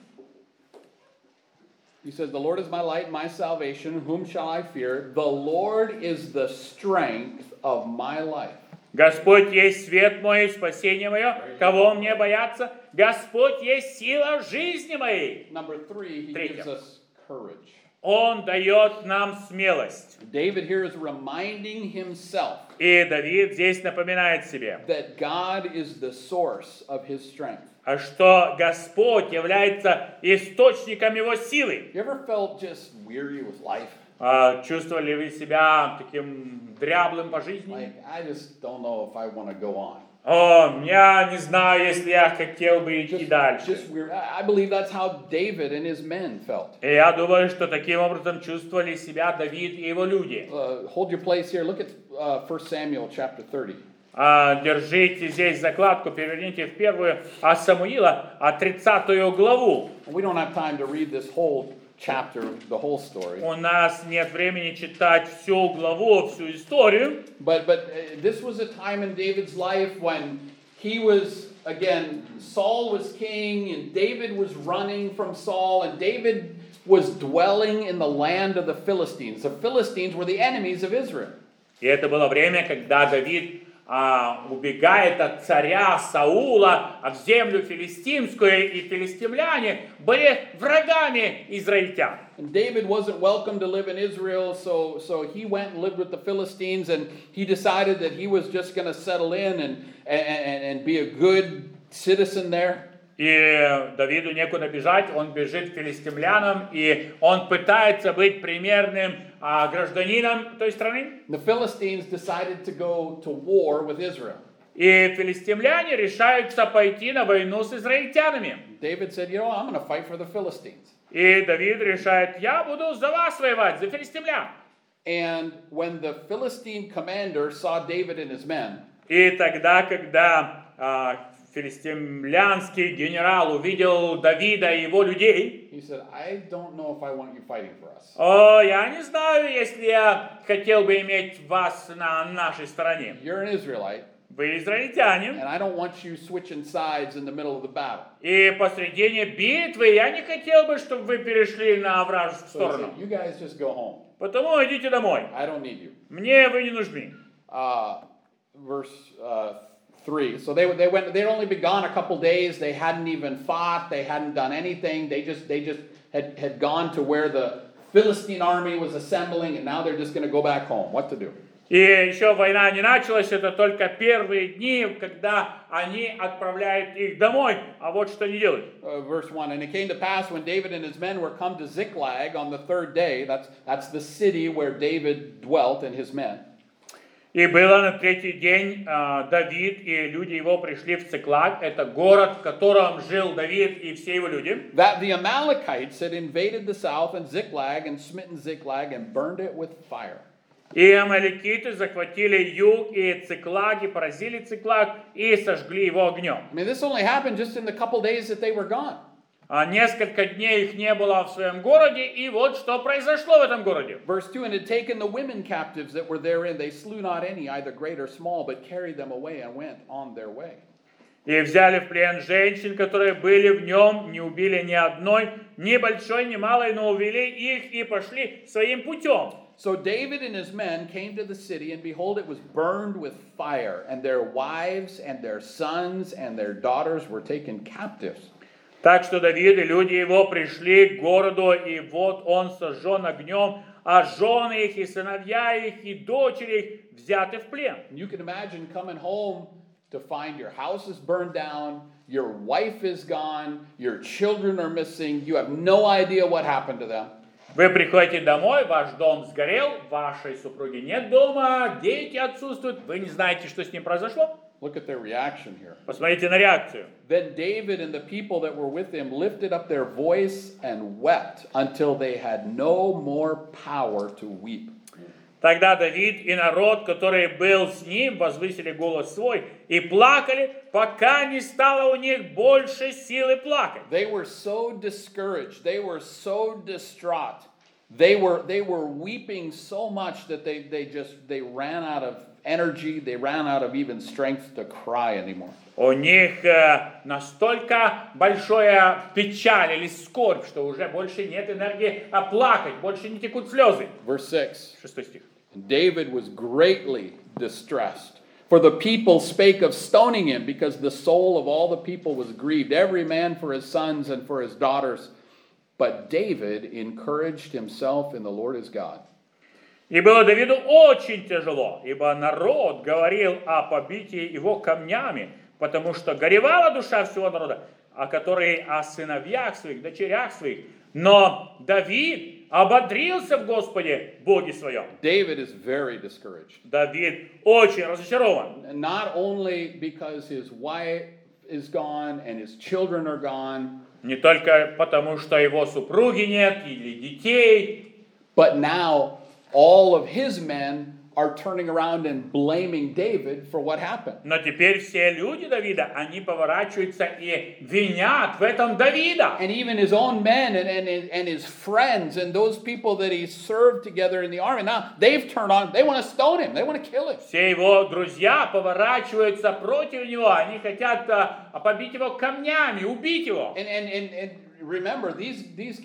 He says, The Lord is my light and my salvation. Whom shall I fear? The Lord is the strength of my life. Господь есть свет мой, и спасение мое. Кого мне бояться? Господь есть сила жизни моей. Number 3, He Третье. gives us courage. Он дает нам смелость. David here is reminding himself И Давид здесь напоминает себе, that God is the source of his strength. что Господь является источником его силы. You ever felt just weary with life? Чувствовали вы себя таким дряблым по жизни? Like, I just don't know if I want to go on. Я не знаю, если я хотел бы идти дальше. Just weird. I believe that's how David and his men felt. И я думаю, что таким образом чувствовали себя Давид и его люди. Hold your place here. Look at 1 Samuel chapter 30. Держите здесь закладку, переверните в первую Самуила, 30 главу. We don't have time to read this whole chapter, the whole story. У нас нет времени читать всю главу, всю историю. But this was a time in David's life when he was, again, Saul was king and David was running from Saul and David was dwelling in the land of the Philistines. The Philistines were the enemies of Israel. И это было время, когда Давид убегает от царя Саула в землю филистимскую, и филистимляне были врагами израильтян. And David wasn't welcome to live in Israel, so he went and lived with the Philistines, and he decided that he was just going to settle in and be a good citizen there. И Давиду некуда бежать, он бежит к филистимлянам, и он пытается быть примерным гражданином той страны. The Philistines decided to go to war with Israel. И филистимляне решаются пойти на войну с израильтянами. David said, you know, I'm going to fight for the Philistines. И Давид решает, я буду за вас воевать, за филистимлян. And when the Philistine commander saw David and his men, И тогда, когда филистимлянский генерал увидел Давида и его людей, he said, I don't know if I want you fighting for us. я не знаю, если я хотел бы иметь вас на нашей стороне. You're an Israelite, Вы израильтянин, and I don't want you switching sides in the middle of the battle. и посредине битвы я не хотел бы, чтобы вы перешли на вражескую So he сторону. said, you guys just go home. Потому идите домой. I don't need you. Мне вы не нужны. Verse 3. So they'd only been gone a couple days. They hadn't even fought. They hadn't done anything. They just had gone to where the Philistine army was assembling, and now they're just going to go back home. What to do? И еще война не началась, это только первые дни, когда они отправляют их домой. А вот что они делают. Verse 1, and it came to pass when David and his men were come to Ziklag on the third day, that's the city where David dwelt and his men. И было на третий день Давид и люди его пришли в Циклаг, это город, в котором жил Давид и все его люди. That the Amalekites had invaded the south and Ziklag and smitten Ziklag and burned it with fire. И амаликиты захватили юг и Циклаг, и поразили Циклаг, и сожгли его огнем. I mean, this only happened just in the couple days that they were gone. Несколько дней их не было в своем городе, и вот что произошло в этом городе. Verse 2, and had taken the women captives that were therein, they slew not any, either great or small, but carried them away and went on their way. И взяли в плен женщин, которые были в нем, не убили ни одной, ни большой, ни малой, но увели их и пошли своим путем. So David and his men came to the city, and behold, it was burned with fire, and their wives and their sons and their daughters were taken captives. Так что Давид и люди его пришли к городу, и вот он сожжен огнем, а жены их, и сыновья их, и дочери их взяты в плен. You can imagine coming home to find your house is burned down, your wife is gone, your children are missing, you have no idea what happened to them. Вы приходите домой, ваш дом сгорел, вашей супруги нет дома, дети отсутствуют, вы не знаете, что с ним произошло? Look at their reaction here. Посмотрите на реакцию. Then David and the people that were with him lifted up their voice and wept until they had no more power to weep. Тогда Давид и народ, который был с ним, возвысили голос свой и плакали, пока не стало у них больше силы плакать. They were so discouraged. They were so distraught. They were weeping so much that they ran out of energy. They ran out of even strength to cry anymore. У них настолько большая печаль или скорбь, что уже больше нет энергии плакать, больше не текут слезы. Verse 6. 6 стих. David was greatly distressed, for the people spake of stoning him, because the soul of all the people was grieved, every man for his sons and for his daughters. But David encouraged himself in the Lord his God. И было Давиду очень тяжело, ибо народ говорил о побитии его камнями, потому что горевала душа всего народа, которые о сыновьях своих, дочерях своих. Но Давид ободрился в Господе, Боге своем. David is very discouraged. Давид очень разочарован. Not only because his wife is gone and his children are gone, Не только потому, что его супруги нет или детей, but now all of his men are turning around and blaming David for what happened. но теперь все люди Давида, они поворачиваются и винят в этом Давида. And even his own men and his friends and those people that he served together in the army, now they've turned on, they want to stone him, they want to kill him. Все его друзья поворачиваются против него, они хотят побить его камнями, убить его. And remember, these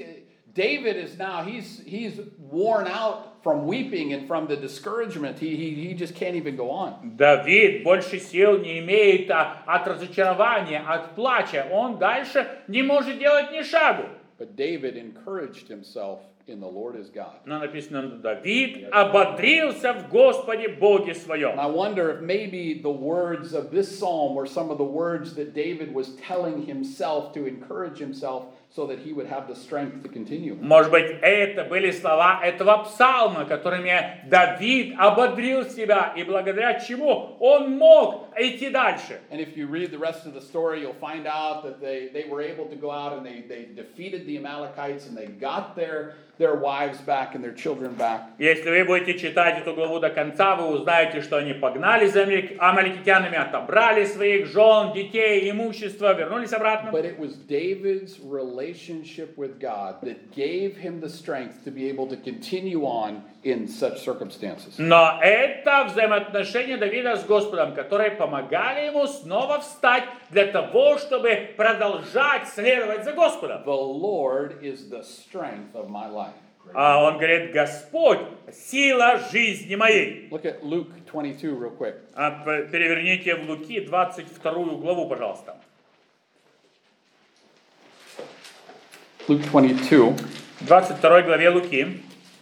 David is now, he's worn out from weeping and from the discouragement. He just can't even go on. Давид больше сил не имеет от разочарования, от плача. Он дальше не может делать ни шагу. But David encouraged himself in the Lord his God. Но написано, Давид ободрился в Господе Боге своем. And I wonder if maybe the words of this psalm were some of the words that David was telling himself to encourage himself so that he would have the strength to continue. Может быть, это были слова этого псалма, которыми Давид ободрил себя, и благодаря чему он мог идти дальше. And if you read the rest of the story, you'll find out that they were able to go out and they defeated the Amalekites and they got their wives back and their children back. Если вы будете читать эту главу до конца, вы узнаете, что они погнали за амаликитянами, отобрали своих жен, детей, имущество, вернулись обратно. But it was David's relationship with God that gave him the strength to be able to continue on in such circumstances. Но это взаимоотношения Давида с Господом, которые помогали ему снова встать для того, чтобы продолжать следовать за Господом. The Lord is the strength of my life. А он говорит, Господь, сила жизни моей. Look at Luke 22 real quick. Переверните в Луки 22 главу, пожалуйста. Luke 22. В 22 главе Луки.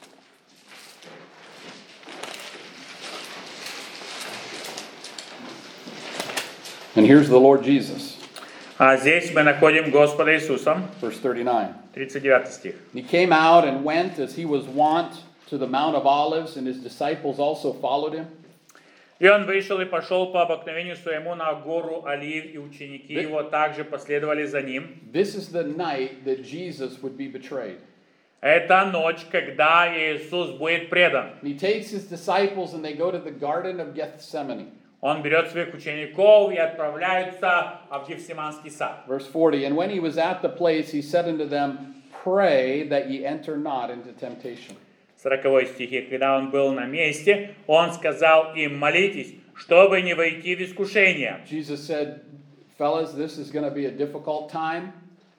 And here's the Lord Jesus, А здесь мы находим Господа Иисуса. verse 39. 39 стих. He came out and went as he was wont to the Mount of Olives, and his disciples also followed him. И он вышел и пошел по обыкновению своему на гору Олив, и ученики его также последовали за ним. This is the night that Jesus would be betrayed. Это ночь, когда Иисус будет предан. And he takes his disciples and they go to the Garden of Gethsemane. Он берет своих учеников и отправляется в Гефсиманский сад. Verse 40, and when he was at the place, he said unto them, pray that ye enter not into temptation. 40 стихе. Когда он был на месте, он сказал им, молитесь, чтобы не войти в искушение. Jesus said, fellas, this is going to be a difficult time,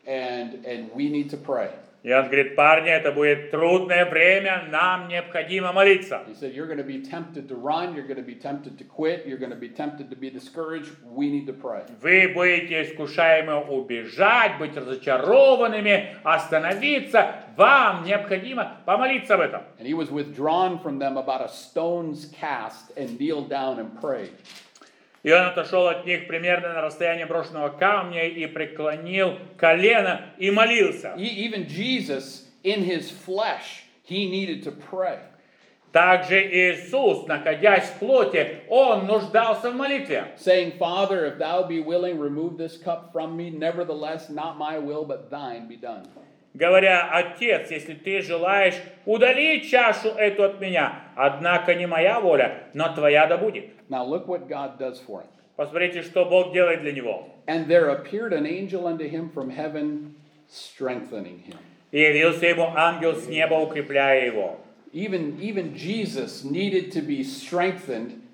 and we need to pray. И он говорит, парни, это будет трудное время, нам необходимо молиться. He said, you're going to be tempted to run, you're going to be tempted to quit, you're going to be tempted to be discouraged. We need to pray. Вы будете искушаемы убежать, быть разочарованными, остановиться. Вам необходимо помолиться об этом. And he was withdrawn from them about a stone's cast and kneeled down and prayed. И он отошел от них примерно на расстояние брошенного камня и преклонил колено и молился. Even Jesus, in his flesh, he needed to pray. Также Иисус, находясь в плоти, он нуждался в молитве. Saying, Father, if thou be willing, remove this cup from me. Nevertheless, not my will, but thine be done. Говоря, Отец, если ты желаешь, удали чашу эту от меня. Однако не моя воля, но твоя да будет. Now look what God does for him. Посмотрите, что Бог делает для него. And there appeared an angel unto him from heaven, strengthening him. И явился ему ангел с неба, укрепляя его. Even Jesus needed to be strengthened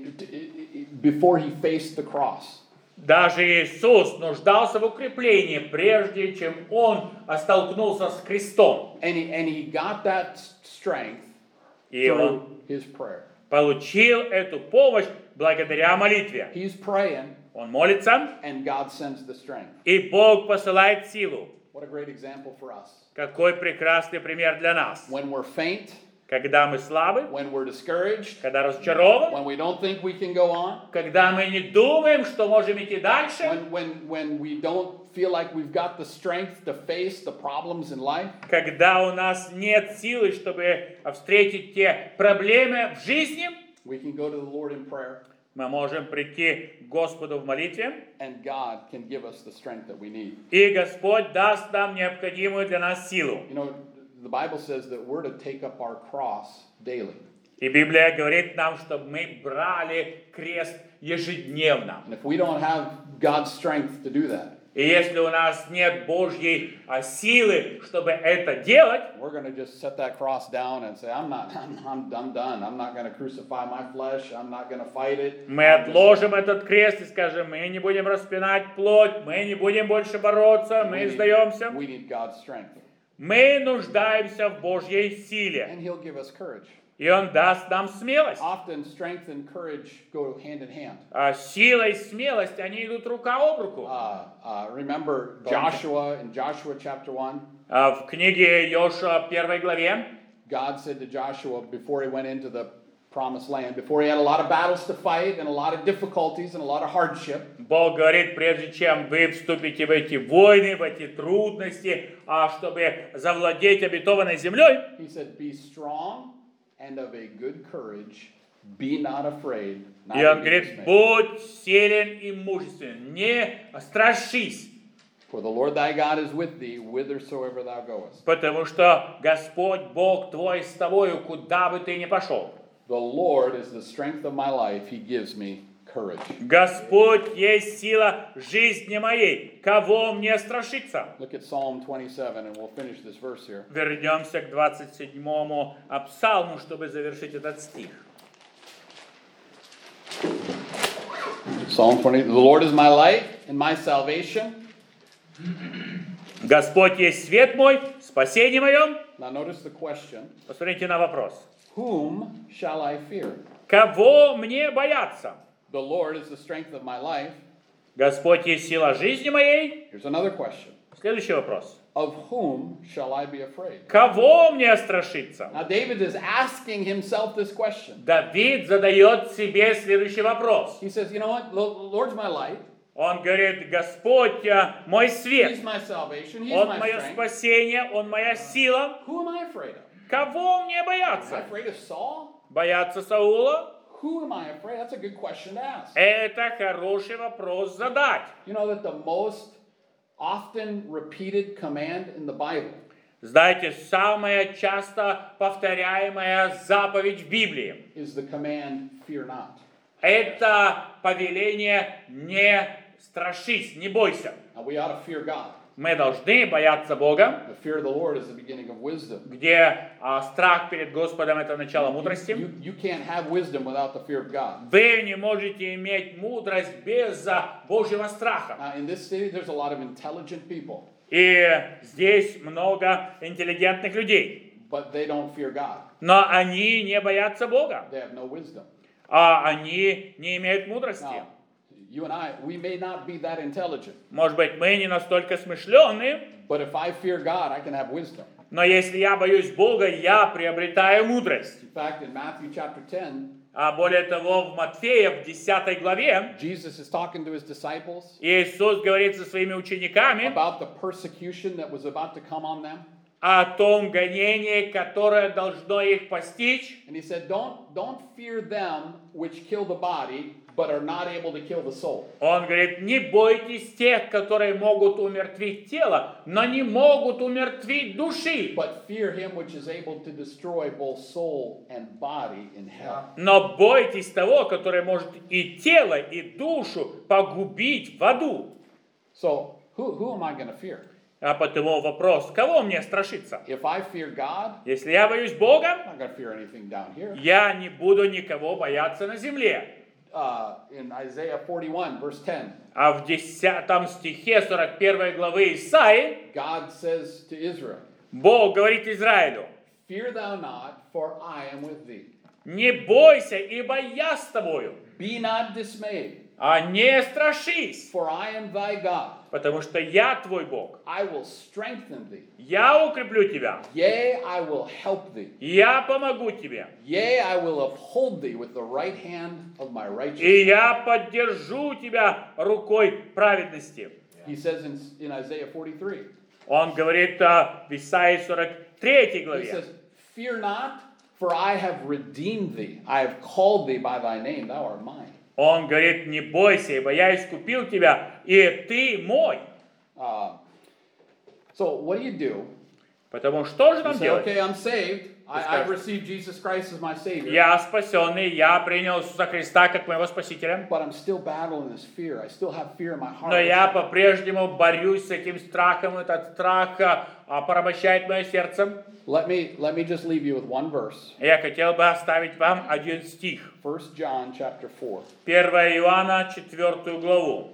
before he faced the cross. Даже Иисус нуждался в укреплении, прежде чем он столкнулся с крестом. And he got that strength И он through his prayer. получил эту помощь благодаря молитве. He's praying, Он молится, and God sends the strength. и Бог посылает силу. What a great example for us. Какой прекрасный пример для нас. When we're faint, Когда мы слабы, when we're discouraged, когда разочарованы, when we don't think we can go on, когда мы не думаем, что можем идти дальше, when we don't feel like we've got the strength to face the problems in life, когда у нас нет силы, чтобы встретить те проблемы в жизни, we can go to the Lord in prayer, мы можем прийти к Господу в молитве, and God can give us the strength that we need. и Господь даст нам необходимую для нас силу. You know, the Bible says that we're to take up our cross daily. И Библия говорит нам, чтобы мы брали крест ежедневно. And if we don't have God's strength to do that, И если у нас нет Божьей силы, чтобы это делать, we're going to just set that cross down and say, I'm done. I'm not going to crucify my flesh. I'm not going to fight it. мы отложим этот крест и скажем, мы не будем распинать плоть, мы не будем больше бороться, мы сдаемся. We need God's strength. Мы нуждаемся в Божьей силе, And He'll give us courage. и Он даст нам смелость. Often strength and courage go hand in hand. Сила и смелость, они идут рука об руку. Remember Joshua in Joshua chapter 1? В книге Йошуа 1 главе God said to Joshua before he went into the promised land, before he had a lot of battles to fight and a lot of difficulties and a lot of hardship, Бог говорит, прежде чем вы вступите в эти войны, в эти трудности, чтобы завладеть обетованной землей, he said, be strong and of a good courage, be not afraid, и Он not be говорит, dismayed. будь силен и мужествен, не страшись, For the Lord thy God is with thee, whithersoever thou goest. потому что Господь Бог твой с тобою, куда бы ты ни пошел. The Lord is the strength of my life, he gives me courage. Господь есть сила жизни моей, кого мне страшиться? Look at Psalm 27, and we'll finish this verse here. Вернемся к 27-му псалму, чтобы завершить этот стих. Psalm 20, the Lord is my light and my salvation. Господь есть свет мой, спасение мое. Now notice the question. Посмотрите на вопрос. Whom shall I fear? Кого мне бояться? The Lord is the strength of my life. Господь есть сила жизни моей. Here's another question. Следующий вопрос. Of whom shall I be afraid? Кого мне страшиться? Now David is asking himself this question. Давид задает себе следующий вопрос. He says, you know what? The Lord's my light. Он говорит, Господь мой свет. He's my salvation. He's Он my мое strength. спасение, Он моя сила. Who am I afraid of? Кого мне Am I бояться? afraid of Saul? Бояться Саула? Who am I afraid? That's a good question to ask. Это хороший вопрос задать. You know that the most often repeated command in the Bible Знаете, самая часто повторяемая заповедь в Библии is the command, fear not. это повеление не страшись, не бойся. Now we ought to fear God. Мы должны бояться Бога, The fear of the Lord is the beginning of wisdom. где страх перед Господом это начало мудрости. You can't have wisdom without the fear of God. Вы не можете иметь мудрость без Божьего страха. Now in this city there's a lot of intelligent people, И здесь много интеллигентных людей, but they don't fear God. но они не боятся Бога, They have no wisdom. а они не имеют мудрости. Now, you and I, we may not be that intelligent, Может быть, мы не настолько смышленые, but if I fear God, I can have wisdom. но если я боюсь Бога, я приобретаю мудрость. In fact, in Matthew chapter 10, А более того, в Матфея, в 10 главе, Jesus is talking to his disciples Иисус говорит со своими учениками about the persecution that was about to come on them. о том гонении, которое должно их постичь. And he said, don't fear them which kill the body, but are not able to kill the soul. Он говорит, не бойтесь тех, которые могут умертвить тело, но не могут умертвить души. But fear him which is able to destroy both soul and body in hell. Но бойтесь того, который может и тело, и душу погубить в аду. So who am I going to fear? А потому вопрос, кого мне страшиться? If I fear God, Если я боюсь Бога, I'm not going to fear anything down here. я не буду никого бояться на земле. In Isaiah 41, verse 10, А в 10 стихе 41 главы Исаии God says to Israel, Бог говорит Израилю, fear thou not, for I am with thee. не бойся, ибо я с тобою, Be not dismayed, а не страшись, for I am thy God. потому что я твой Бог. I will strengthen thee. Я укреплю тебя, Yea, I will help thee. я помогу тебе, Yea, I will uphold thee with the right hand of my righteousness. и я поддержу тебя рукой праведности. He says in Isaiah 43, Он говорит в Исаии 43 he главе, says, fear not, for I have redeemed thee. I have called thee by thy name, thou art mine. он говорит, не бойся, ибо я искупил тебя, и ты мой. So what do? Потому что же You нам say, делать? okay, I'm saved. I've скажешь, received Jesus Christ as my Savior. Я спасенный, я принял Иисуса Христа как моего Спасителя, But I'm still battling this fear. I still have fear in my heart. но я по-прежнему борюсь с этим страхом, этот страх порабощает мое сердце. Let me just leave you with one verse. Я хотел бы оставить вам один стих. 1 John chapter 4. 1 Иоанна 4 главу.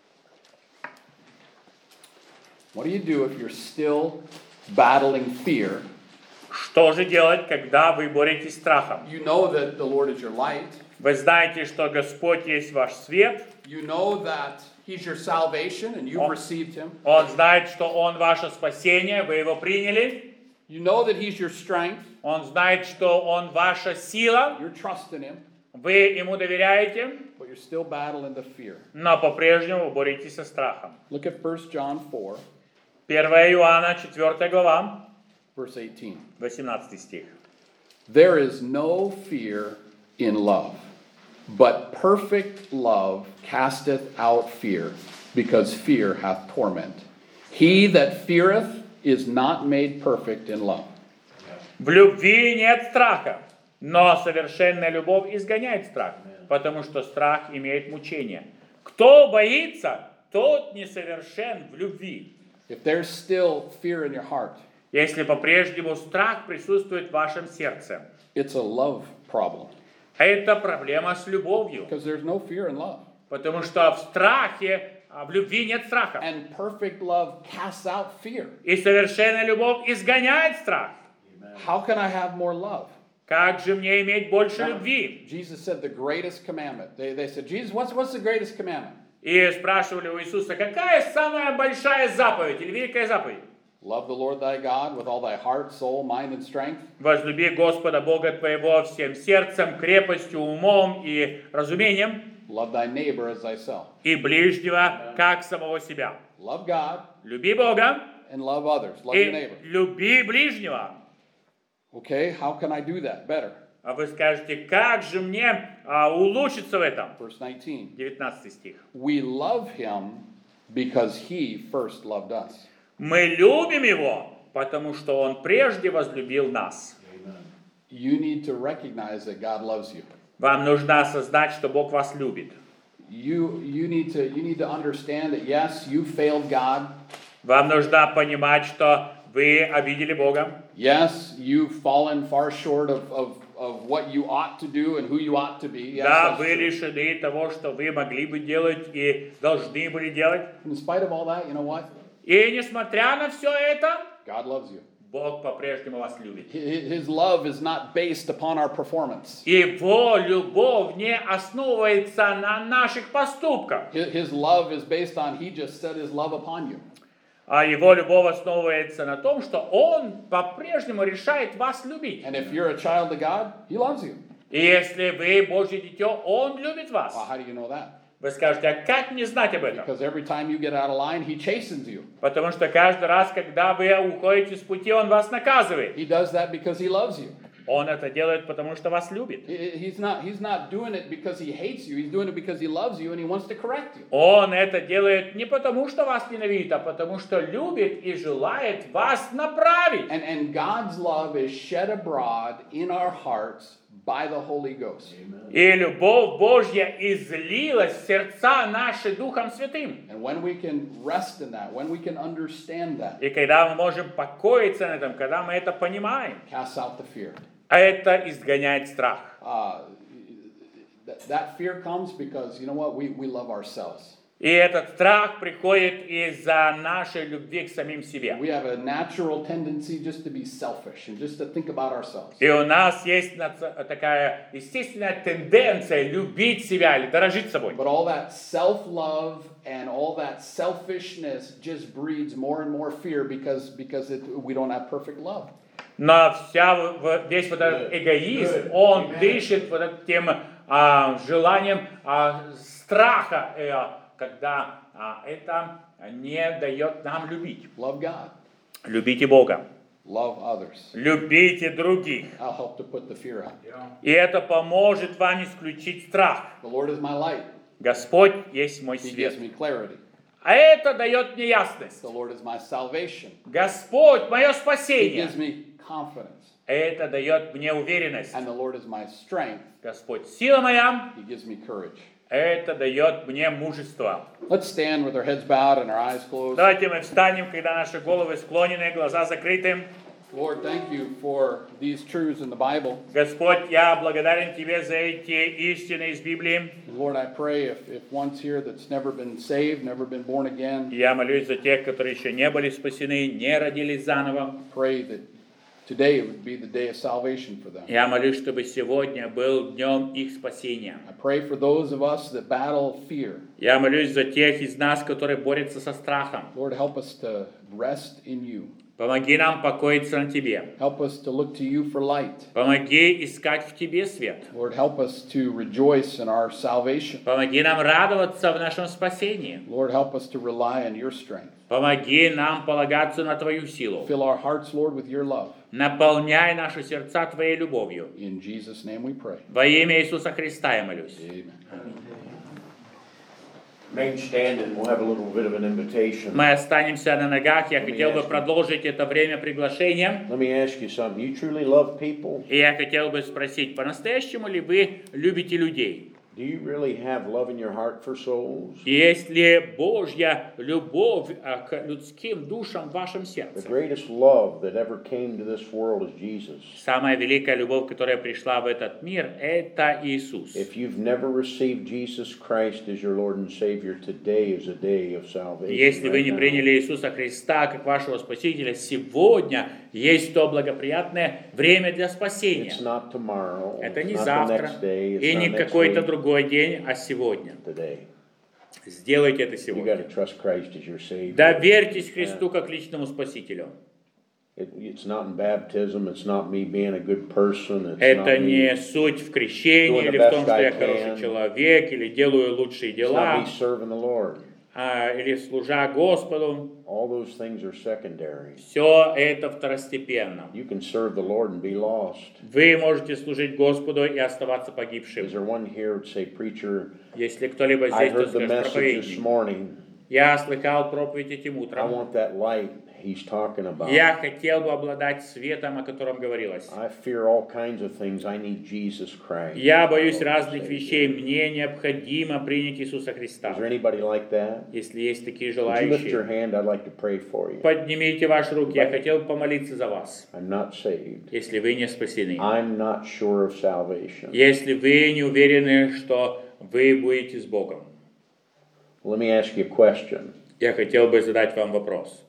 What do you do if you're still battling fear? Что же делать, когда вы боретесь с страхом? You know that the Lord is your light. Вы знаете, что Господь есть ваш свет. You know that He's your salvation and you've received Him. Он знает, что Он ваше спасение, вы его приняли. You know that He's your strength. Он знает, что Он ваша сила, You're trusting Him, вы Ему доверяете, but you're still battling the fear. но по-прежнему боретесь со страхом. Look at 1 John 4, 1 Иоанна 4 глава, verse 18. 18 стих. There is no fear in love, but perfect love casteth out fear, because fear hath torment. He that feareth is not made perfect in love. В любви нет страха, но совершенная любовь изгоняет страх, потому что страх имеет мучение. Кто боится, тот несовершен в любви. If there's still fear in your heart, Если по-прежнему страх присутствует в вашем сердце, it's a love problem, это проблема с любовью, because there's no fear in love. потому что в страхе, в любви нет страха. And perfect love casts out fear. И совершенная любовь изгоняет страх. How can I have more love? Как же мне иметь больше любви? Jesus said the greatest commandment. They said, Jesus, what's the greatest commandment? И спрашивали у Иисуса, какая самая большая заповедь или великая заповедь? Love the Lord thy God with all thy heart, soul, mind, and strength. Возлюби Господа Бога твоего всем сердцем, крепостью, умом и разумением. Love thy neighbor as thyself. И ближнего, как самого себя. Love God Люби Бога and love others. Love your и neighbor. люби ближнего. Okay, how can I do that better? А вы скажете, как же мне улучшиться в этом? Verse 19. 19 стих. We love him because he first loved us. Мы любим Его, потому что Он прежде возлюбил нас. You need to recognize that God loves you. Вам нужно осознать, что Бог вас любит. You need to understand that yes, you failed God. Вам нужно понимать, что вы обидели Бога. Yes, you've fallen far short of what you ought to do and who you ought to be. Yes, Да, that's вы true. лишены того, что вы могли бы делать и должны были делать. In spite of all that, you know what? И несмотря на все это, God loves you. Бог по-прежнему вас любит. His love is not based upon our performance. Его любовь не основывается на наших поступках. His love is based on he just set his love upon you. А его любовь основывается на том, что Он по-прежнему решает вас любить. And if you're a child of God, he loves you. И если вы Божье дитё, Он любит вас. Well, how do you know that? Вы скажете, а как не знать об этом? Because every time you get out of line, he chastens you. Потому что каждый раз, когда вы уходите с пути, Он вас наказывает. He does that because he loves you. Он это делает, потому что вас любит. He's not doing it because he hates you. He's doing it because he loves you and he wants to correct you. Он это делает не потому, что вас ненавидит, а потому что любит и желает вас направить. And God's love is shed abroad in our hearts by the Holy Ghost. И любовь Божья излилась в сердца наши Духом Святым. And when we can rest in that, when we can understand that, И когда мы можем покоиться на этом, когда мы это понимаем, casts out the fear. это изгоняет страх. That fear comes because, you know what, we love ourselves. И этот страх приходит из-за нашей любви к самим себе. We have a natural tendency just to be selfish and just to think about ourselves. И у нас есть такая естественная тенденция любить себя или дорожить собой. But all that self-love and all that selfishness just breeds more and more fear because we don't have perfect love. Но весь вот этот эгоизм, он дышит вот этим желанием страха, когда это не дает нам любить. Love God. Любите Бога. Love others. Любите других. I'll help to put the fear out. И это поможет вам исключить страх. The Lord is my light. Господь есть мой He свет. gives me clarity. А это дает мне ясность. The Lord is my salvation. Господь мое He спасение. gives me confidence. Это дает мне уверенность. And the Lord is my strength. Господь сила моя. He gives me courage. Это дает мне мужество. Let's stand with our heads bowed and our eyes closed. Давайте мы встанем, когда наши головы склонены, глаза закрыты. Lord, thank you for these truths in the Bible. Господь, я благодарен Тебе за эти истины из Библии. Lord, I pray if one's here that's never been saved, never been born again, Я молюсь за тех, которые еще не были спасены, не родились заново. pray that today would be the day of salvation for them. Я молюсь, чтобы сегодня был днем их спасения. I pray for those of us that battle fear. Я молюсь за тех из нас, которые борются со страхом. Lord, help us to rest in you. Помоги нам покоиться на Тебе. Help us to look to you for light. Помоги искать в Тебе свет. Lord, help us to rejoice in our salvation. Помоги нам радоваться в нашем спасении. Lord, help us to rely on your strength. Помоги нам полагаться на Твою силу. Fill our hearts, Lord, with your love. Наполняй наши сердца Твоей любовью. In Jesus' name we pray. Во имя Иисуса Христа я молюсь. Amen. Remain standing. We'll have a little bit of an invitation. Мы останемся на ногах. Я хотел бы продолжить это время приглашения. Let me ask you something. You truly love people? И я хотел бы спросить, по-настоящему ли вы любите людей? Do you really have love in your heart for souls? Есть ли Божья любовь к людским душам в вашем The сердце? greatest love that ever came to this world is Jesus. Самая великая любовь, которая пришла в этот мир, это Иисус. If you've never received Jesus Christ as your Lord and Savior, today is a day of salvation. Если вы right не now. приняли Иисуса Христа как вашего Спасителя, сегодня Есть то благоприятное время для спасения. It's not tomorrow. Это It's не not the завтра next day. и It's не not next какой-то week. другой день, а сегодня. Today. Сделайте это You got сегодня. to trust Christ as your Savior. Доверьтесь Христу как личному Спасителю. It's not in baptism. It's not me being a good person. It's Это not не me. суть в крещении doing the или в том, best что я I хороший can. человек, или делаю лучшие It's not дела, me serving the Lord. или служа Господу. All those things are secondary. Все это второстепенно. You can serve the Lord and be lost. Вы можете служить Господу и оставаться Is погибшим. there one here who'd say, preacher, Если кто-либо I здесь, кто heard the скажет, message this проповедник, morning. я слыхал проповедь этим I утром, want that light he's talking about. я хотел бы обладать светом, о котором говорилось. I fear all kinds of things. I need Jesus Christ. Я боюсь Lord and разных Savior. вещей, мне необходимо принять Иисуса Is Христа. there anybody like that? Если есть такие Would you lift your желающие, hand? I'd like to pray for you. поднимите ваши руки, я хотел бы помолиться за вас, I'm not saved. если вы не спасены. I'm not sure of salvation. Если вы не уверены, что вы будете с Богом. Let me ask you a question. Я хотел бы задать вам вопрос.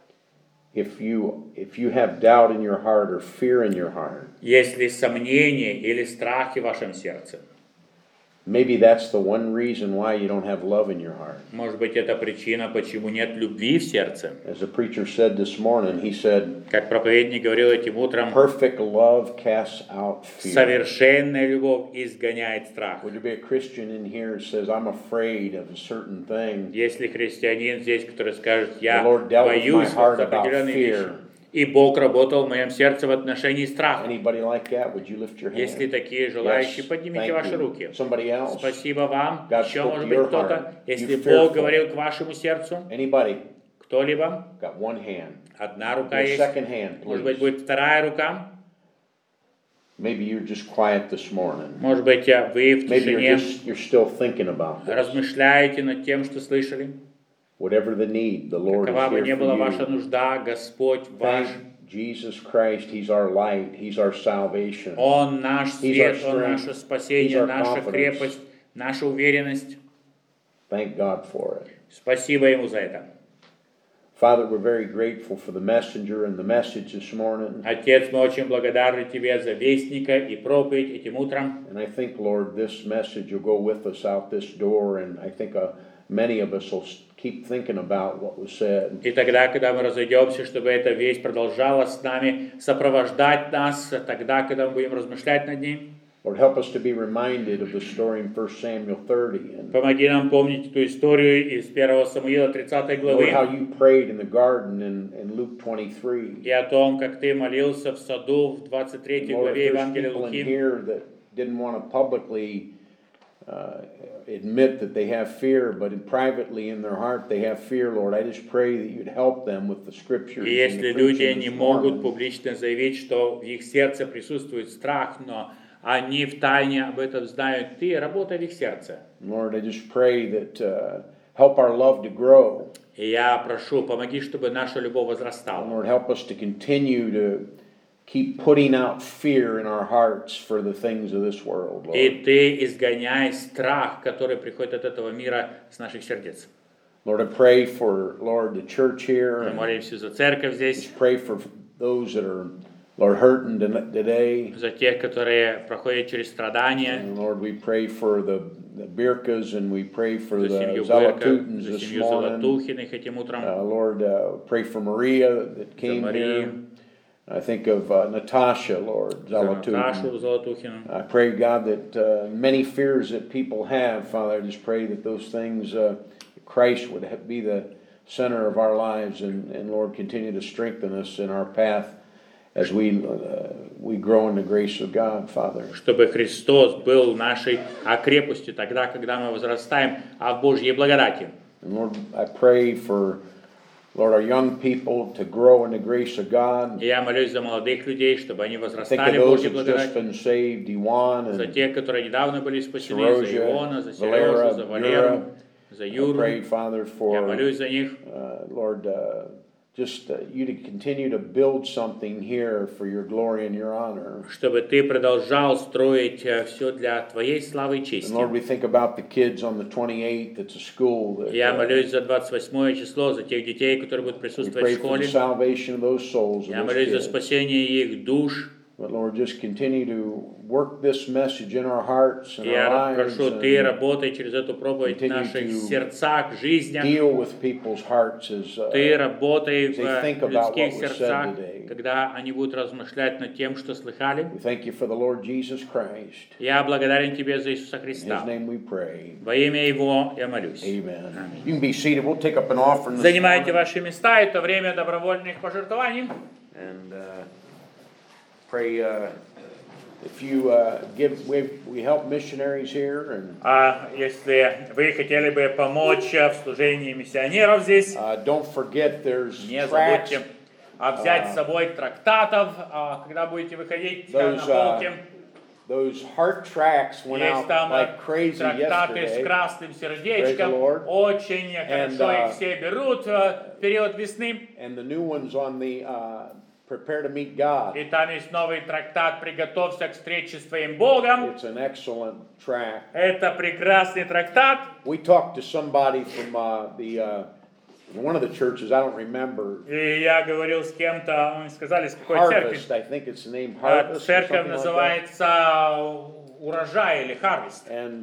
If you have doubt in your heart or fear in your heart, Есть ли сомнения или страхи в вашем сердце? maybe that's the one reason why you don't have love in your heart. Может быть, это причина, почему нет любви в сердце. As the preacher said this morning, he said, Как проповедник говорил этим утром, perfect love casts out fear. совершенная любовь изгоняет страх. Would there be a Christian in here who says, I'm afraid of a certain thing? Если христианин здесь, который скажет, я The Lord dealt with боюсь my heart за about определенные fear. вещи, и Бог работал в моем сердце в отношении страха. Anybody like that? Would you lift your hand? Если такие желающие, Yes, поднимите thank ваши you. руки. Somebody else? Спасибо вам. God Еще, spoke может to быть, your кто-то. heart. Если You Бог fearful. говорил к вашему сердцу, Anybody? кто-либо, Got one hand. одна рука Your есть. second hand, Может быть, please. будет вторая рука. Maybe you're just quiet this morning. Может быть, вы в Maybe тишине you're still thinking about this. размышляете над тем, что слышали. Whatever the need, the Lord Какова бы is ни here была ваша for you. нужда, Господь ваш. Thank Jesus Christ. He's our light. He's our salvation. Он наш He's свет, our Он strength. наше He's спасение, our наша confidence. крепость, наша уверенность. Thank God for it. Спасибо Ему за это. Father, we're very grateful for the messenger and the message this morning. Отец, мы очень благодарны Тебе за вестника и проповедь этим утром. And I think, Lord, this message will go with us out this door, and I think many of us will keep thinking about what was said. И тогда, когда мы разойдемся, чтобы эта весть продолжала с нами сопровождать нас, тогда, когда мы будем размышлять над ней. Lord, help us to be reminded of the story in 1 Samuel 30. And Помоги нам помнить эту историю из 1 Самуила 30 главы Lord, how you prayed in the garden in Luke 23. и о том, как ты молился в саду в 23 Lord, главе if there's Евангелия people in Луки. here that didn't want to publicly admit that they have fear, but privately in their heart they have fear, Lord, I just pray that you'd help them with the scriptures. И and если the люди preaching не this могут morning. публично заявить, что в их сердце присутствует страх, но они втайне об этом знают, ты работай в их сердце. Lord, I just pray that help our love to grow. И я прошу, помоги, чтобы наша любовь возрастала. Lord, help us to continue to keep putting out fear in our hearts for the things of this world, Lord. И ты изгоняй страх, который приходит от этого мира с наших сердец. Lord, I pray for, Lord, the church here. Мы And молимся за церковь здесь, just pray for those that are, Lord, hurting today. за тех, которые проходят через страдания, And Lord, we pray for the Birkas and we pray for за the семью Берка, Zalatutins за this семью morning. Золотухиных этим утром, Lord, pray for Maria that came Марию. here. I think of Natasha, Lord, за Наташу Zalatutin. Золотухину. I pray, God, that many fears that people have, Father, I just pray that those things, Christ would be the center of our lives, and Lord, continue to strengthen us in our path as we grow in the grace of God, Father. Чтобы Христос был нашей крепостью тогда, когда мы возрастаем в Божьей благодати. And Lord, I pray for, Lord, our young people to grow in the grace of God. И я молюсь за молодых людей, чтобы они Think of возрастали в those Божьей that's just благодати. been saved, Iwan За and тех, которые недавно были спасены, за Serozia, Иона, за Valera, Сережу, за Валеру, за I Юру. pray, Father, Я for молюсь за них. Lord, just you to continue to build something here for your glory and your honor. Чтобы ты продолжал строить все для твоей славы и And чести. Lord, we think about the kids on the 28th. It's a school that Я молюсь за 28 число, за тех детей, которые будут we присутствовать pray в for the школе. salvation of those souls. Я Of those молюсь за kids. спасение их душ. But Lord, just continue to work this message in our hearts and Я our lives. прошу, Ты And работай через эту проповедь в continue наших to сердцах, жизнях. deal with people's hearts as Ты работай в they think about людских what was said сердцах, today. когда они будут размышлять над тем, что слыхали. we thank you for the Lord Jesus Christ. Я благодарен Тебе за Иисуса In His Христа. name we pray. Во имя Его я молюсь. Amen. You can be seated. We'll take up an offering this Занимайте morning. ваши места, это время добровольных пожертвований. And pray if you give, we help missionaries here, and А если вы хотели бы помочь в служении миссионеров здесь, don't forget there's не tracts. забудьте взять с собой трактатов, когда будете выходить на Those, полке. Those heart tracts went Есть out там like crazy трактаты с yesterday. красным Praise сердечком. the Lord. Очень хорошо их все берут в период весны. And the new ones on the Prepare to Meet God. И там есть новый трактат «Приготовься к встрече с твоим Богом». It's an excellent tract. Это прекрасный трактат. We talked to somebody from one of the churches, I don't remember. И я говорил с кем-то, сказали, с какой Harvest, церкви. I think it's the name Harvest. Or Церковь something like that. называется «Урожай» или «Harvest». And,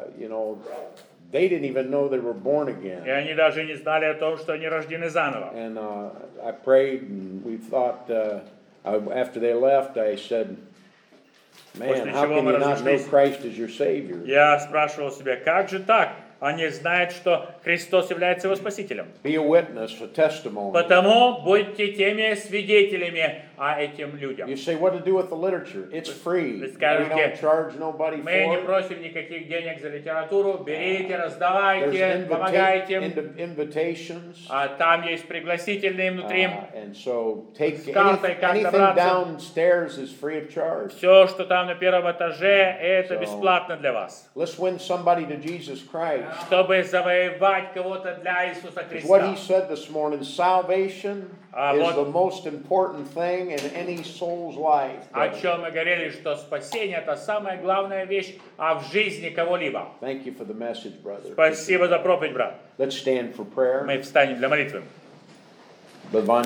they didn't even know they were born И again. они даже не знали о том, что они рождены заново. And I prayed, and we thought, after they left, I said, man, После how чего can мы you not know разошлись. Christ as your Savior? Я спрашивал себя, как же так? Они знают, что Христос является его Спасителем. Be a witness, a testimony. Потому будьте теми свидетелями этим людям. You say, what to do with the literature? It's free. Вы We скажете, don't charge nobody Мы не for it. просим никаких денег за литературу. Берите, раздавайте, There's помогайте. invitations. Там есть пригласительные внутри. And so take С картой как anything добраться. downstairs is free of charge. Все, что там на первом этаже, это So- бесплатно для вас. Let's win somebody to Jesus Christ. Чтобы завоевать кого-то для Иисуса Because what he Христа. said this morning, salvation is вот- the most important thing in any soul's life. О чем мы говорили, что спасение это самая главная вещь в жизни кого-либо. Thank you for the message, brother. Спасибо за проповедь, брат. Let's stand for prayer. Мы встанем для молитвы. Brother Von